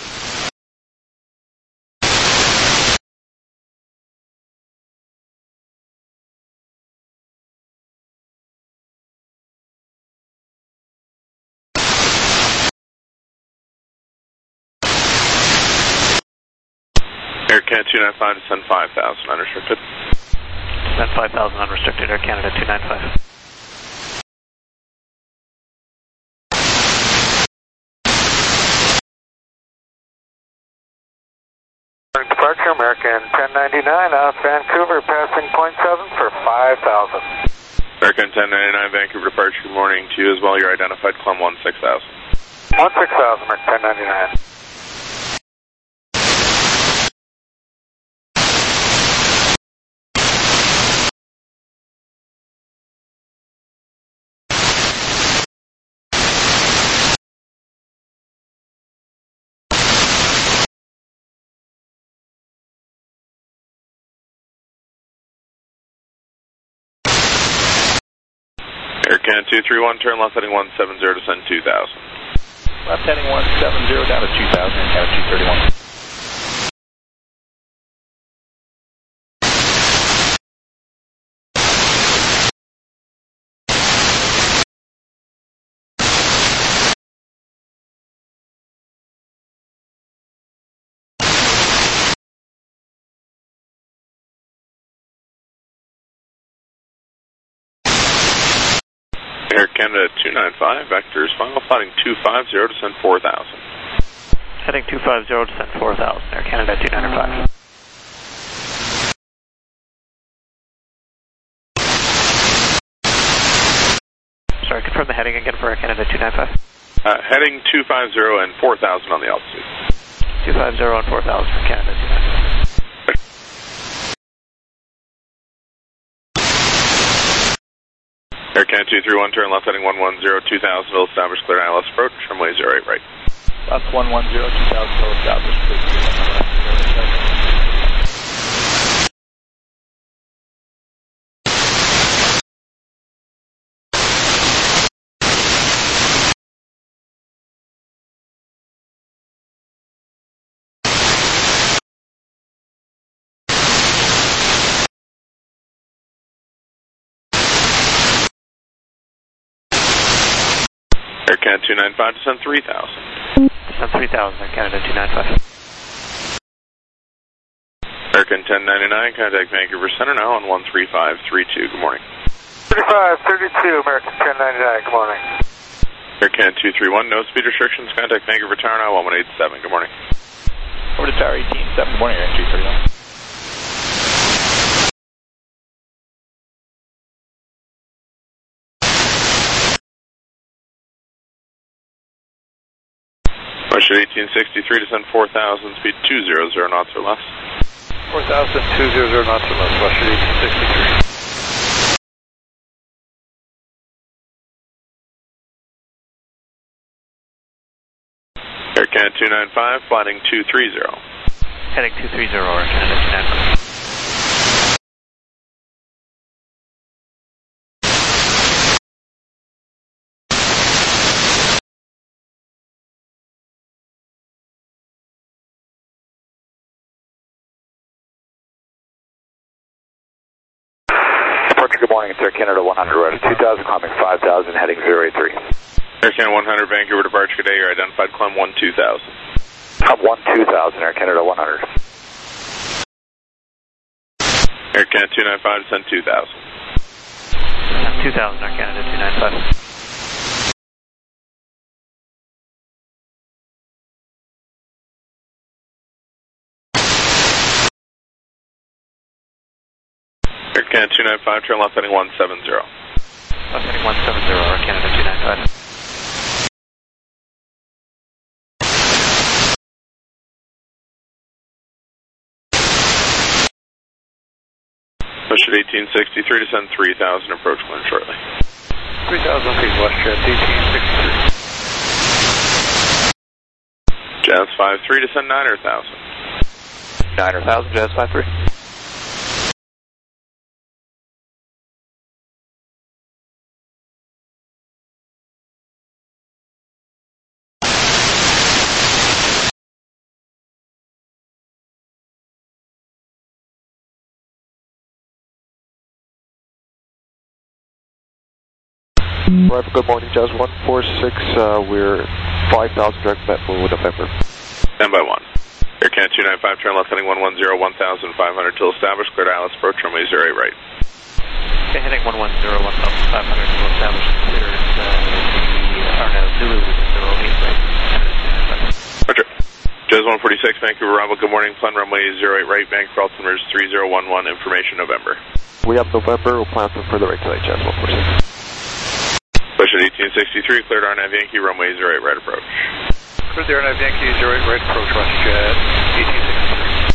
Speaker 2: Air Canada 295, descend 5,000, unrestricted.
Speaker 5: Descend 5,000 unrestricted, Air Canada 295.
Speaker 4: Departure, American 1099 off Vancouver, passing point 7 for 5,000.
Speaker 2: American 1099, Vancouver departure, good morning to you as well. You're identified, climb 16,000.
Speaker 4: 16,000, American 1099.
Speaker 2: Air Canada 231, turn left heading 170, descend 2,000.
Speaker 7: Left heading 170 down to 2,000, Air Canada 231.
Speaker 2: Air Canada 295, vectors final, flying 250, descend 4,000.
Speaker 5: Heading 250, descend 4,000, Air Canada 295. Sorry, confirm the heading again for Air Canada 295.
Speaker 2: Heading 250 and 4,000 on the altitude.
Speaker 5: 250 and 4,000 for Canada 295.
Speaker 2: Air Canada 231, turn left heading 110, 2,000, will establish clear ILS approach, runway 08 right.
Speaker 7: Left 110, 2,000, will establish clear.
Speaker 2: Canada 295, descend 3000.
Speaker 5: Descend 3000, Air Canada 295.
Speaker 2: American 1099, contact Vancouver Center now on 13532. Good morning.
Speaker 4: 3532, American 1099, good morning.
Speaker 2: Air Canada 231, no speed restrictions, contact Vancouver Tower now 1187. Good morning.
Speaker 7: Over to Tower 187. Good morning, Air 331.
Speaker 2: Western 1863, descend 4000, speed 200 knots or less.
Speaker 4: 4,200 knots or less, Western 1863.
Speaker 2: Air Canada 295, flying 230.
Speaker 5: Heading 230, Air Canada 295.
Speaker 7: Departure, good morning. It's Air Canada 100, right at 2000, climbing 5000, heading 083.
Speaker 2: Air Canada 100, Vancouver departure today, you're identified, climb 12000.
Speaker 7: Climb 12000, Air Canada 100.
Speaker 2: Air Canada 295, descend 2000.
Speaker 5: Descend 2000, Air Canada 295.
Speaker 2: Air Canada 295, turn left heading 170.
Speaker 5: Left heading 170, Air Canada 295.
Speaker 2: Western 1863, descend 3000, approach clear shortly.
Speaker 4: 3,000 feet, Western 1863.
Speaker 2: Jazz 53, descend 9,000.
Speaker 8: 9,000, Jazz 53.
Speaker 3: Right, good morning, Jazz 146. We're 5,000 direct with November.
Speaker 2: Stand by 1. Air Canada 295, turn left heading 110, 1,500 till established, cleared Alice, approach runway 08 right.
Speaker 5: Okay, heading 110, 1,500 till established, cleared RNAV Zulu 08 right.
Speaker 2: Roger. Jazz 146, Vancouver Bravo, good morning, plan runway 08 right, Vancouver altimeter 3011, information November.
Speaker 3: We have November, we'll plan for further right today, Jazz 146.
Speaker 2: Western 1863, cleared RNAV Yankee, runway 08 right approach.
Speaker 4: Cleared the RNAV Yankee, 08 right approach, WestJet 1863.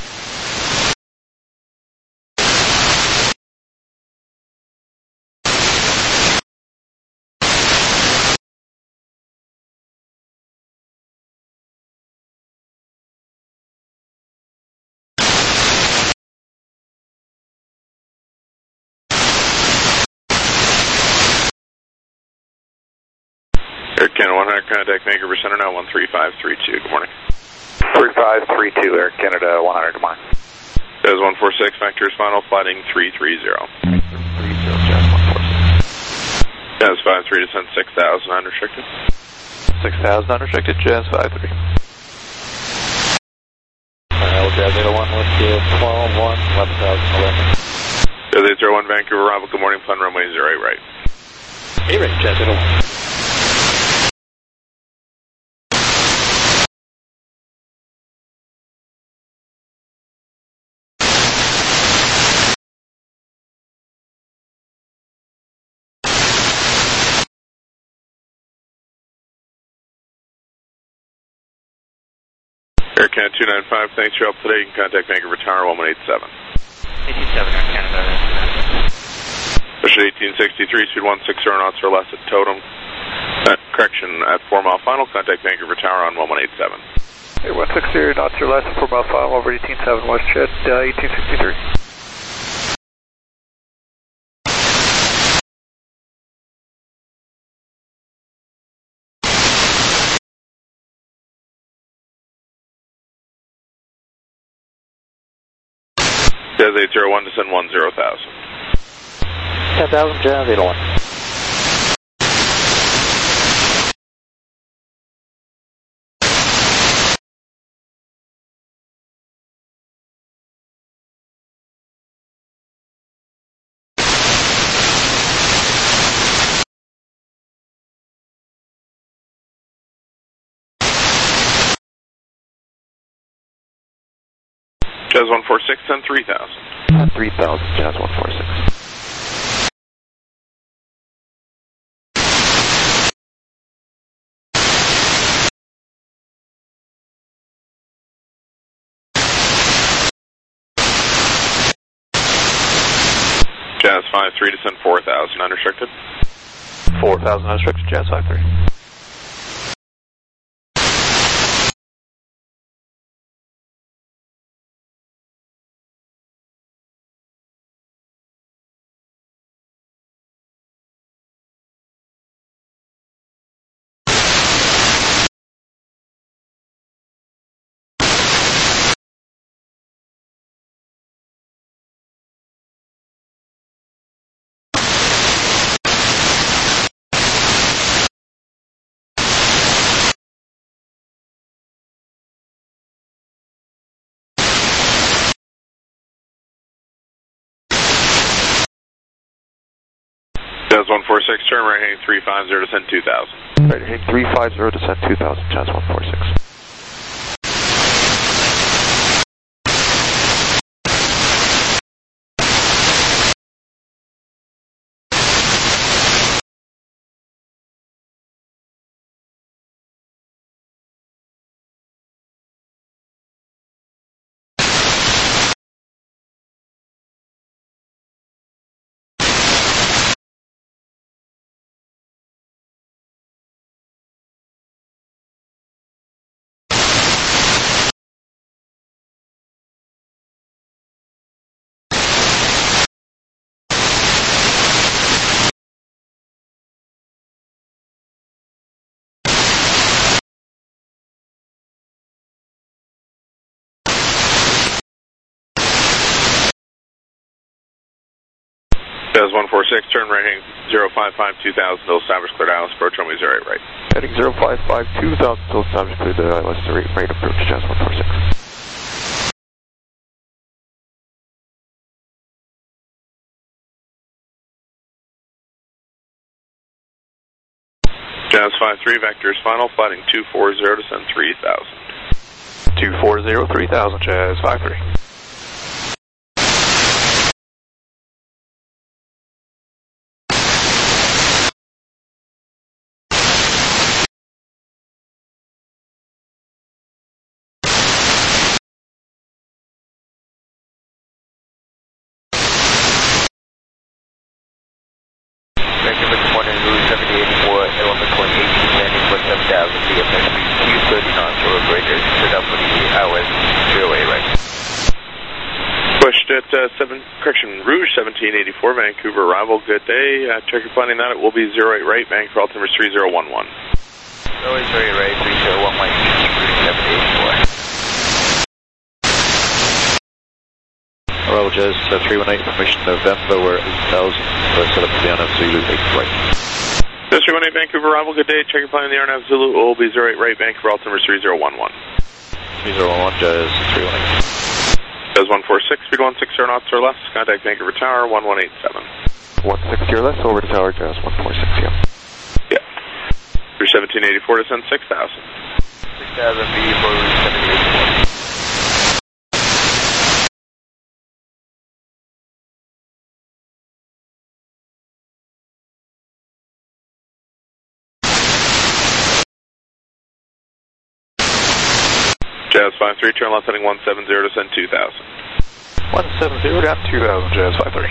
Speaker 2: Air Canada 100, contact Vancouver Center now 13532. Good morning.
Speaker 7: 3532, Air Canada 100, good morning.
Speaker 2: Jazz 146, Vector's final, flighting 330.
Speaker 3: 330, Jazz 146.
Speaker 2: Jazz 53, descend 6,000, unrestricted.
Speaker 8: 6,000 unrestricted, Jazz 53.
Speaker 7: Jazz 801, let's get 12, 11,000, 11.
Speaker 2: Jazz 801, Vancouver Bravo, good morning, plan runway 08 right.
Speaker 7: 8 right, Jazz 801.
Speaker 2: Air Canada 295, thanks for your help today. You can contact Vancouver Tower 1187.
Speaker 5: 87, Air Canada 295.
Speaker 2: Western 1863, speed 160 knots or less at totem. Correction, at 4 mile final, contact Vancouver Tower on 1187.
Speaker 4: Hey, 160 knots or less, 4 mile final over 18.7, WestJet 1863.
Speaker 2: Jazz 801, descend 10,000.
Speaker 7: 10,000, Jazz 801.
Speaker 9: Jazz 146, send 3000.
Speaker 8: 3000, Jazz 146.
Speaker 9: Jazz 53 to send 4000, unrestricted.
Speaker 8: 4000 unrestricted, Jazz 53.
Speaker 9: Jazz 146, turn right heading 350 to send 2000.
Speaker 8: Right heading 350 to send 2000, Jazz 146.
Speaker 9: Jazz 146, turn right heading 055 2000, still established cleared ILS, approach runway 08 right.
Speaker 8: Heading 055 2000, still established cleared ILS, right approach, Jazz 146.
Speaker 9: Jazz 53, vector is final, flighting 240 to send 3000.
Speaker 8: 240, 3000, Jazz 53.
Speaker 7: Vancouver this morning, Rouge 7084, Element 28, landing for 7000, VFX 230 knots, or greater, set up for the ILS 08 right.
Speaker 9: Pushed at Rouge 1784, Vancouver arrival, good day. Check your planning that it will be 08 right, Vancouver altimeter 3011.
Speaker 7: 08 right, 3011, Rouge 784.
Speaker 8: Arrival Jazz 318, information November, we're 8000, set up for the RNAV Zulu 8 right.
Speaker 9: Jazz 318, Vancouver arrival, good day. Check your planning the RNAV Zulu will be 08 right, Vancouver altimeter 3011.
Speaker 8: 3011, Jazz 318.
Speaker 9: Jazz 146, speed 160 knots or less, contact Vancouver Tower 1187.
Speaker 8: 160 or less, over to Tower, Jazz 146,
Speaker 9: yeah. Rouge 1784 to send 6000.
Speaker 7: 6000 V for Rouge 1784.
Speaker 9: Jazz 53, turn left heading 170 to send 2000.
Speaker 8: 170 down 2000, Jazz 53.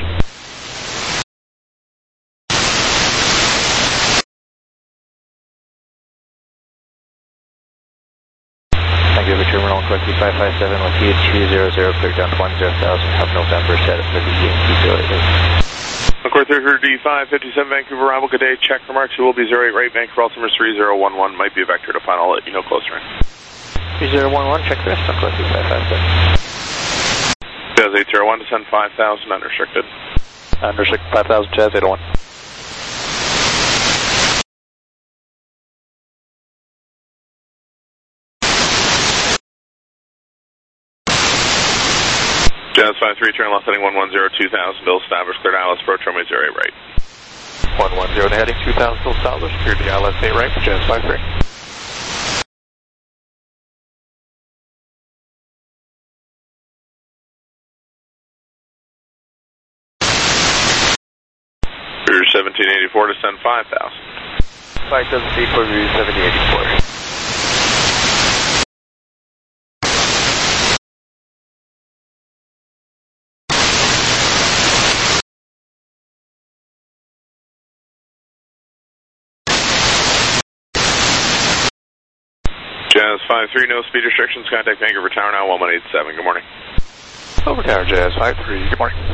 Speaker 7: Thank you, terminal, correct 557, with TH300, clear down to 10,000, have November set up for the ENT 08.
Speaker 9: Encore 335, 57 Vancouver arrival, good day. Check remarks, it will be 08 right, Vancouver altimeter 3011, might be a vector to final, I'll let you know closer in.
Speaker 7: 3011, check the rest, Encore 3557.
Speaker 9: Jazz 801 to send 5000, unrestricted.
Speaker 8: Unrestricted 5000, Jazz 801.
Speaker 9: Jazz 53, turn left heading 110, 2000, still established, cleared ILS, approach runway 08 right.
Speaker 8: 110, heading 2000, still established, cleared the ILS 8 right, Jazz 53.
Speaker 9: 1784, descend 5,000.
Speaker 7: 5,000 feet for Rouge 7084.
Speaker 9: Jazz 53, no speed restrictions. Contact Vancouver Tower now, 1187. Good morning.
Speaker 8: Over Tower, Jazz 53. Good morning.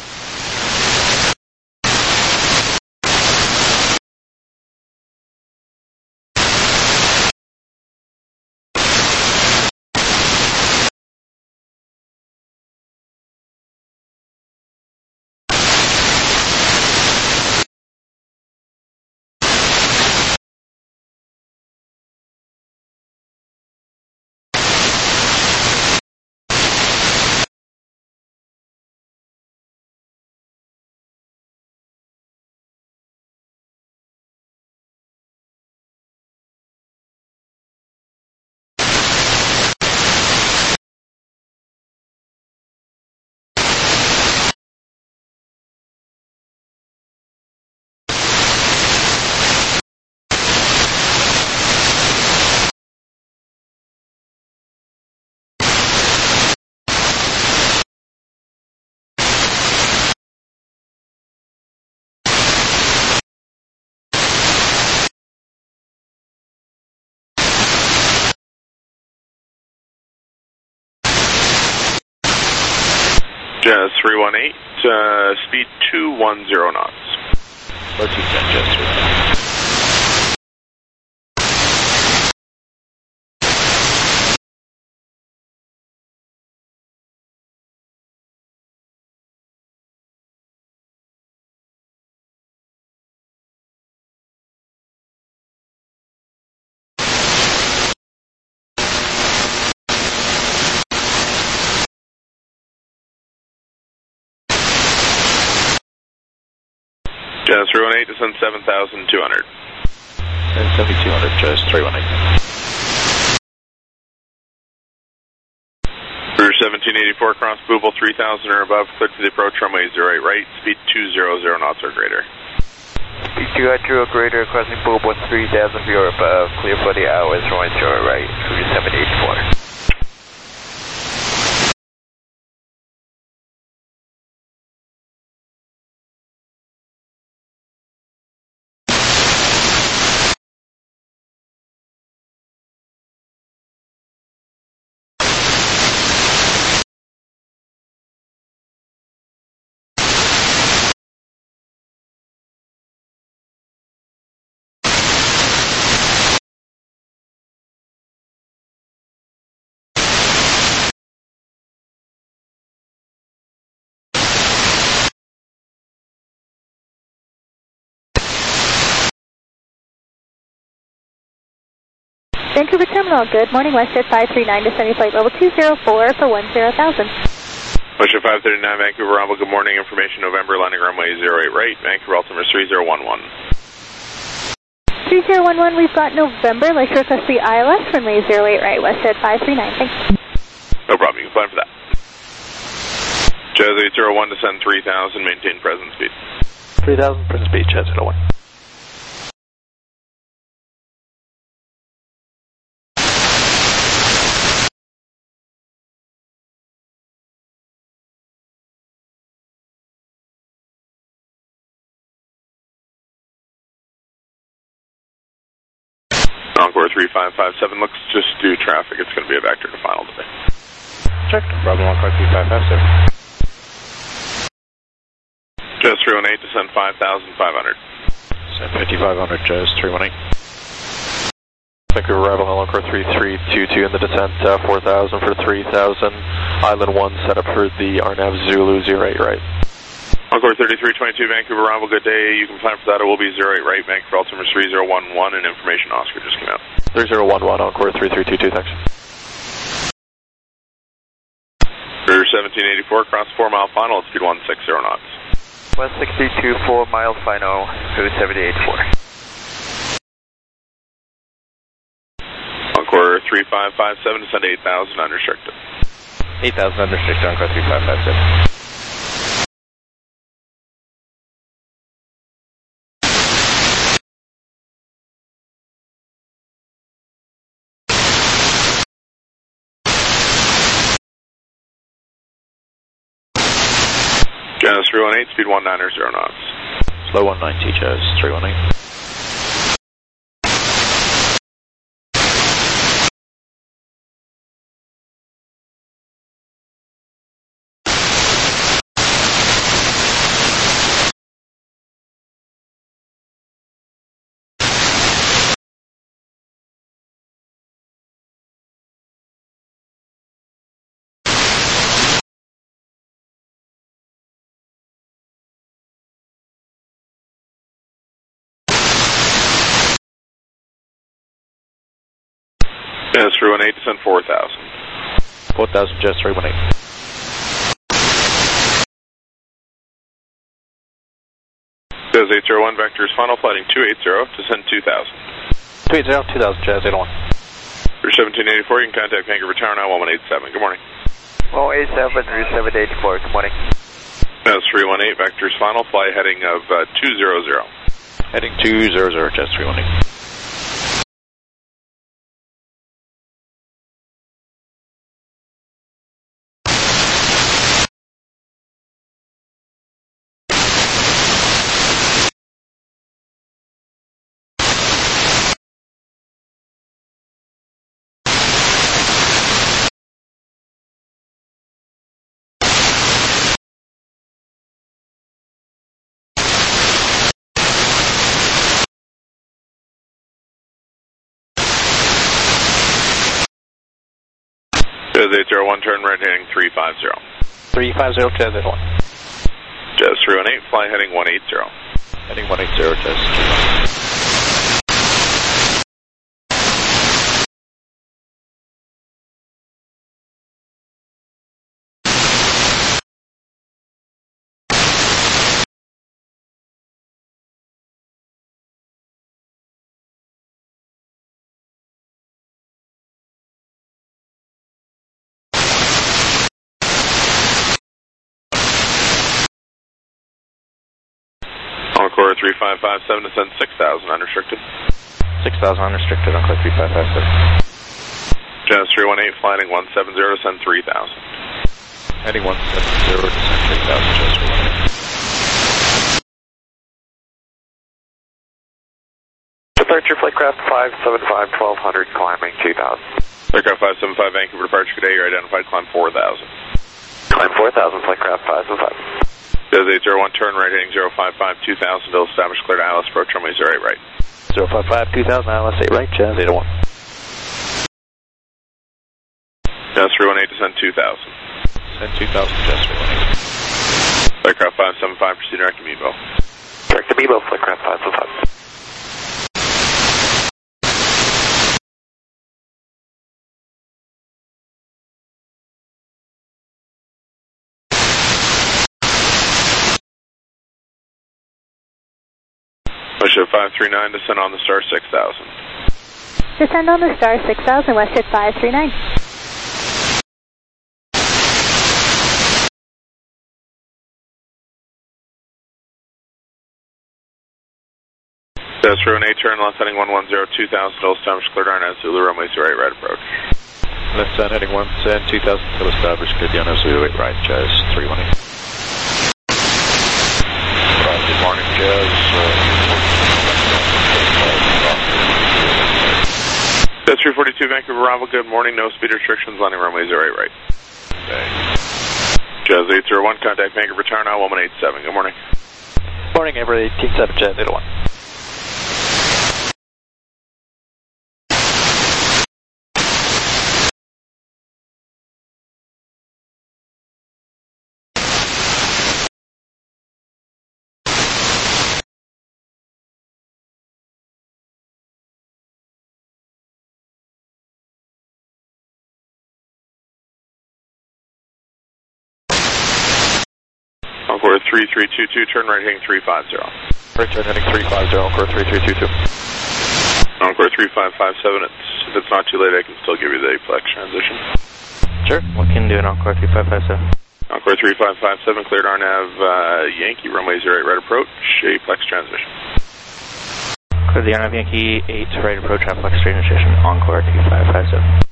Speaker 9: Jazz 318, speed 210 knots.
Speaker 8: Low 210, Jazz 318.
Speaker 9: Jazz 318, descend 7,200.
Speaker 8: And 7,200, Jazz 318.
Speaker 9: Rouge 1784, cross Booble 3,000 or above, cleared to the approach runway 08 right, speed 200 knots or greater.
Speaker 7: Speed 200 or greater, crossing Booble 3,000 feet or above, clear for the hours, runway 08 right, Rouge 784.
Speaker 1: Vancouver Terminal, good morning, WestJet 539, descending flight level 204 for 10,000.
Speaker 9: WestJet 539, Vancouver Rumble, good morning, information November, landing runway 08 right, Vancouver altimeter 3011.
Speaker 1: 3011, we've got November, like to request the ILS, runway 08 right, WestJet 539, thanks.
Speaker 9: No problem, you can plan for that. Jazz 801, descend 3,000, maintain present speed.
Speaker 8: 3,000, present speed, Jazz 801.
Speaker 9: Encore 3557, looks just due traffic, it's going to be a vector to final today.
Speaker 8: Check, Bravo Encore 3557.
Speaker 9: Jazz 318, descend 5,500.
Speaker 8: Descend 5,500, Jazz 318. Vancouver arrival, Encore 3322 in the descent, 4,000 for 3,000. Island 1 set up for the RNAV Zulu 08 right.
Speaker 9: Encore 3322, Vancouver arrival, good day. You can plan for that, it will be 08 right, Vancouver altimeter 3011, and information Oscar just came out.
Speaker 8: 3011, Encore 3322, thanks.
Speaker 9: Rouge 1784, cross 4 mile final at speed 160 knots.
Speaker 7: 162, 4 mile final, Rouge 7084.
Speaker 9: Encore 3557, descend 8,000 unrestricted.
Speaker 8: 8,000 unrestricted, Encore 3557.
Speaker 9: Jazz 318, speed 190 knots.
Speaker 8: Slow 190, Jazz 318.
Speaker 9: Jazz 318, descend 4,000.
Speaker 8: 4,000, Jazz 318.
Speaker 9: Jazz 801, vectors final, flighting 280, descend 2,000.
Speaker 8: 280, 2,000, Jazz 801.
Speaker 9: For 1784, you can contact Vancouver Tower now, 1187. Good morning.
Speaker 7: 187, route 784, good morning.
Speaker 9: Jazz 318, vectors final, fly heading of 200.
Speaker 8: Heading 200, Jazz 318.
Speaker 9: Jazz 801, turn right heading 350.
Speaker 8: 350, Jazz 801.
Speaker 9: Jazz 318, fly heading 180.
Speaker 8: Heading 180, Jazz 318.
Speaker 9: Encore 3557, descend 6,000, unrestricted.
Speaker 8: 6,000 unrestricted, Encore 3557.
Speaker 9: Jazz 318, flying 170, descend 3,000.
Speaker 8: Heading 170, descend 3,000, Jazz 318.
Speaker 4: Departure flight craft 575, 1200, climbing 2000.
Speaker 9: Aircraft 575, Vancouver departure, good day, you're identified, climb 4,000.
Speaker 4: Climb 4,000, flight craft 575.
Speaker 9: Jazz 801, turn right heading 055, 2000, still established, cleared ILS approach, runway 08 right.
Speaker 8: 055, 2000, ILS 8 right, Jazz 801.
Speaker 9: Jazz 318, descend 2000.
Speaker 8: Descend 2000, Jazz 318.
Speaker 9: Aircraft 575, proceed direct to Meebo.
Speaker 4: Direct to Meebo, flight craft 575.
Speaker 9: Westjet 539, descend on the star 6000.
Speaker 1: Descend on the star 6000, Westjet 539.
Speaker 9: Jazz 318, turn left heading 110, 2000, still established, cleared RNAV Zulu, runway 08 right approach.
Speaker 8: Left turn heading 110, 2000, still established, cleared RNAV Zulu 8 right, Jazz 318. Good morning, Jazz.
Speaker 9: Jazz 342, Vancouver Bravo, good morning, no speed restrictions, landing runway 08 right.
Speaker 8: Okay.
Speaker 9: Jazz 801, contact Vancouver Tower now, 1187, good morning.
Speaker 8: Morning, everybody, Team 7, Jazz 801.
Speaker 9: Encore 3322, turn right heading 350.
Speaker 8: Right turn heading 350, Encore 3322.
Speaker 9: Encore 3557, if it's not too late, I can still give you the flex transition.
Speaker 5: Sure, we can do an Encore 3557.
Speaker 9: Encore 3557, cleared RNAV Yankee, runway 08 right approach, a flex transition.
Speaker 5: Clear the RNAV Yankee 8 right approach, flex transition, Encore 3557.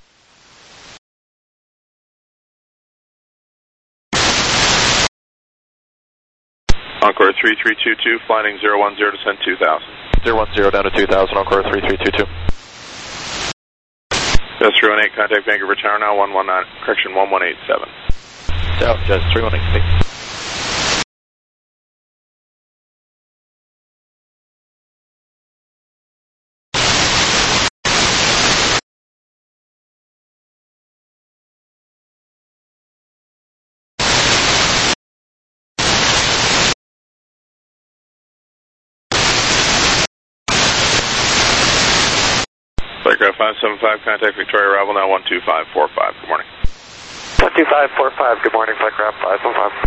Speaker 9: Encore 3322, flying 010, descend 2000.
Speaker 8: 010 down to 2000, Encore 3322.
Speaker 9: Just 318, contact Vancouver Tower now, 1187.
Speaker 8: South, just 318.
Speaker 9: Flightcraft 575, contact Victoria arrival now 12545. Good morning.
Speaker 4: 12545, good morning, Flightcraft 575.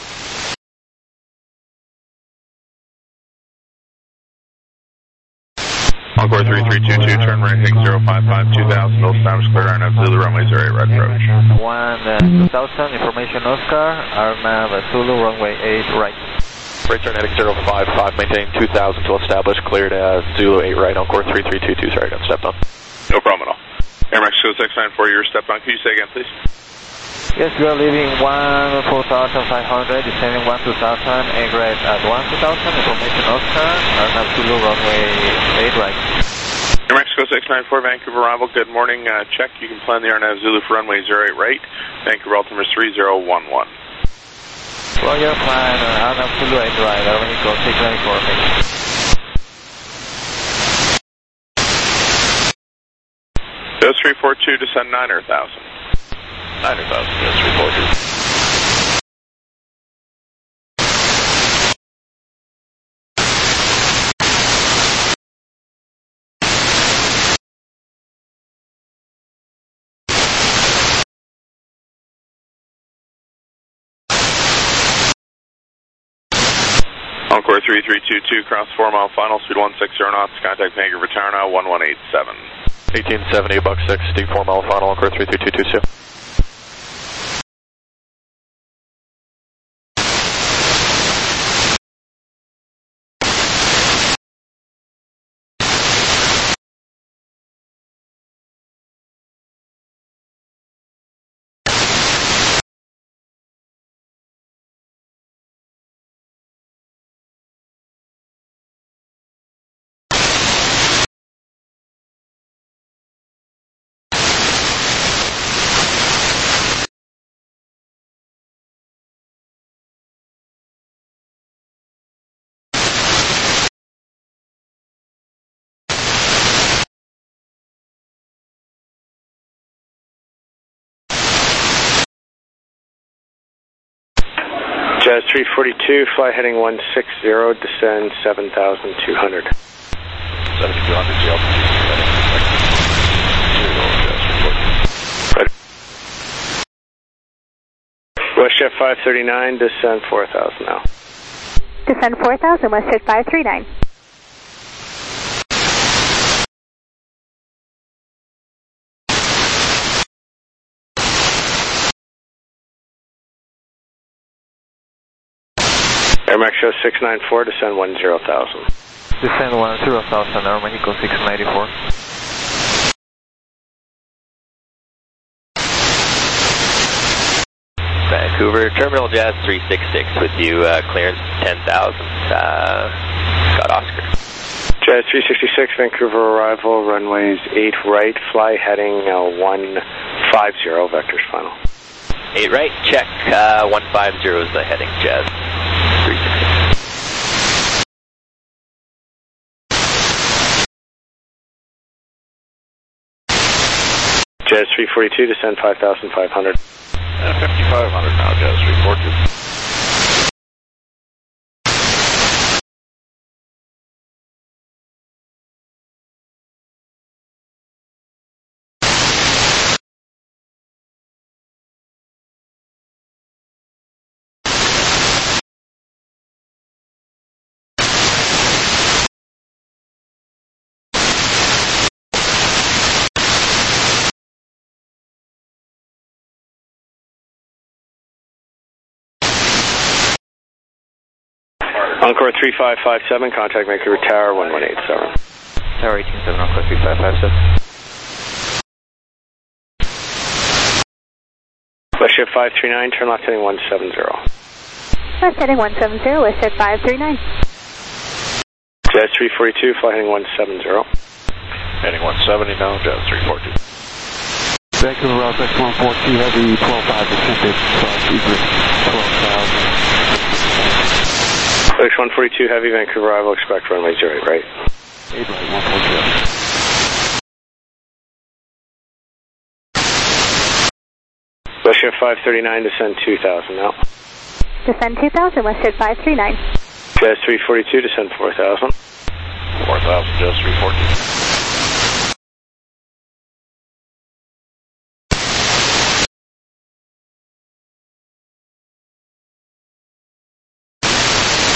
Speaker 9: Encore 3322, turn right, heading 055, 2000, Old Stamps, clear RNAV Zulu, runway 08, right approach.
Speaker 3: 2000, information Oscar, RNAV Zulu, runway 8, right.
Speaker 8: Right turn heading 055, maintaining 2000 to establish, cleared Zulu 8 right, Encore 3322, sorry, got stepped on.
Speaker 9: No problem at all. Air Mexico 694, you're stepped on. Can you say again, please?
Speaker 3: Yes, we are leaving 14500, descending 1000, Egret at 1000, information Oscar, RNAV Zulu, runway 8 right.
Speaker 9: Air Mexico 694, Vancouver arrival, good morning. Check, you can plan the RNAV Zulu for runway 08 right, Vancouver altimeter 3011.
Speaker 3: Roger, plan RNAV Zulu 8 right, Air Mexico 694, thank you.
Speaker 9: Just 342, descend 9,000.
Speaker 8: 9,000, just 342.
Speaker 9: Encore 3322, cross 4 mile final, speed 160 knots, contact Vancouver Tower now, 1187.
Speaker 8: 1870, buck 60, 4 mile final, Encore 33222.
Speaker 3: Jazz 342, fly heading 160, descend 7,200.
Speaker 8: 7,200, GL.
Speaker 3: Westjet 539, descend 4,000 now.
Speaker 1: Descend 4,000, Westjet 539.
Speaker 3: Air Mexico 694, descend 10,000. Descend 10,000, Air Mexico 694.
Speaker 7: Vancouver, Terminal Jazz 366 with you, clearance 10,000, Scott Oscar.
Speaker 3: Jazz 366, Vancouver arrival, runways 8 right, fly heading 150, vectors final.
Speaker 7: 8 right, check, 150 is the heading, Jazz 366.
Speaker 3: Jazz 342, descend 5,500.
Speaker 8: 5,500 now, Jazz 342.
Speaker 3: Encore 3557, contact Vancouver Tower 1187.
Speaker 7: Tower 187, Encore 3557.
Speaker 3: Westjet 539, turn left heading 170.
Speaker 10: West heading 170, West at 539.
Speaker 11: Jazz 342, fly heading 170.
Speaker 8: Heading 170 now, Jazz 342.
Speaker 12: Vancouver Route X142, heavy 12.5 descended, Egress 12,000.
Speaker 11: X142, heavy, Vancouver arrival, expect runway 08 right.
Speaker 12: 8 right, 142.
Speaker 11: Western 539, descend 2000 now.
Speaker 10: Descend 2000, Western 539.
Speaker 11: Jazz 342, descend 4000.
Speaker 8: 4000, Jazz 342.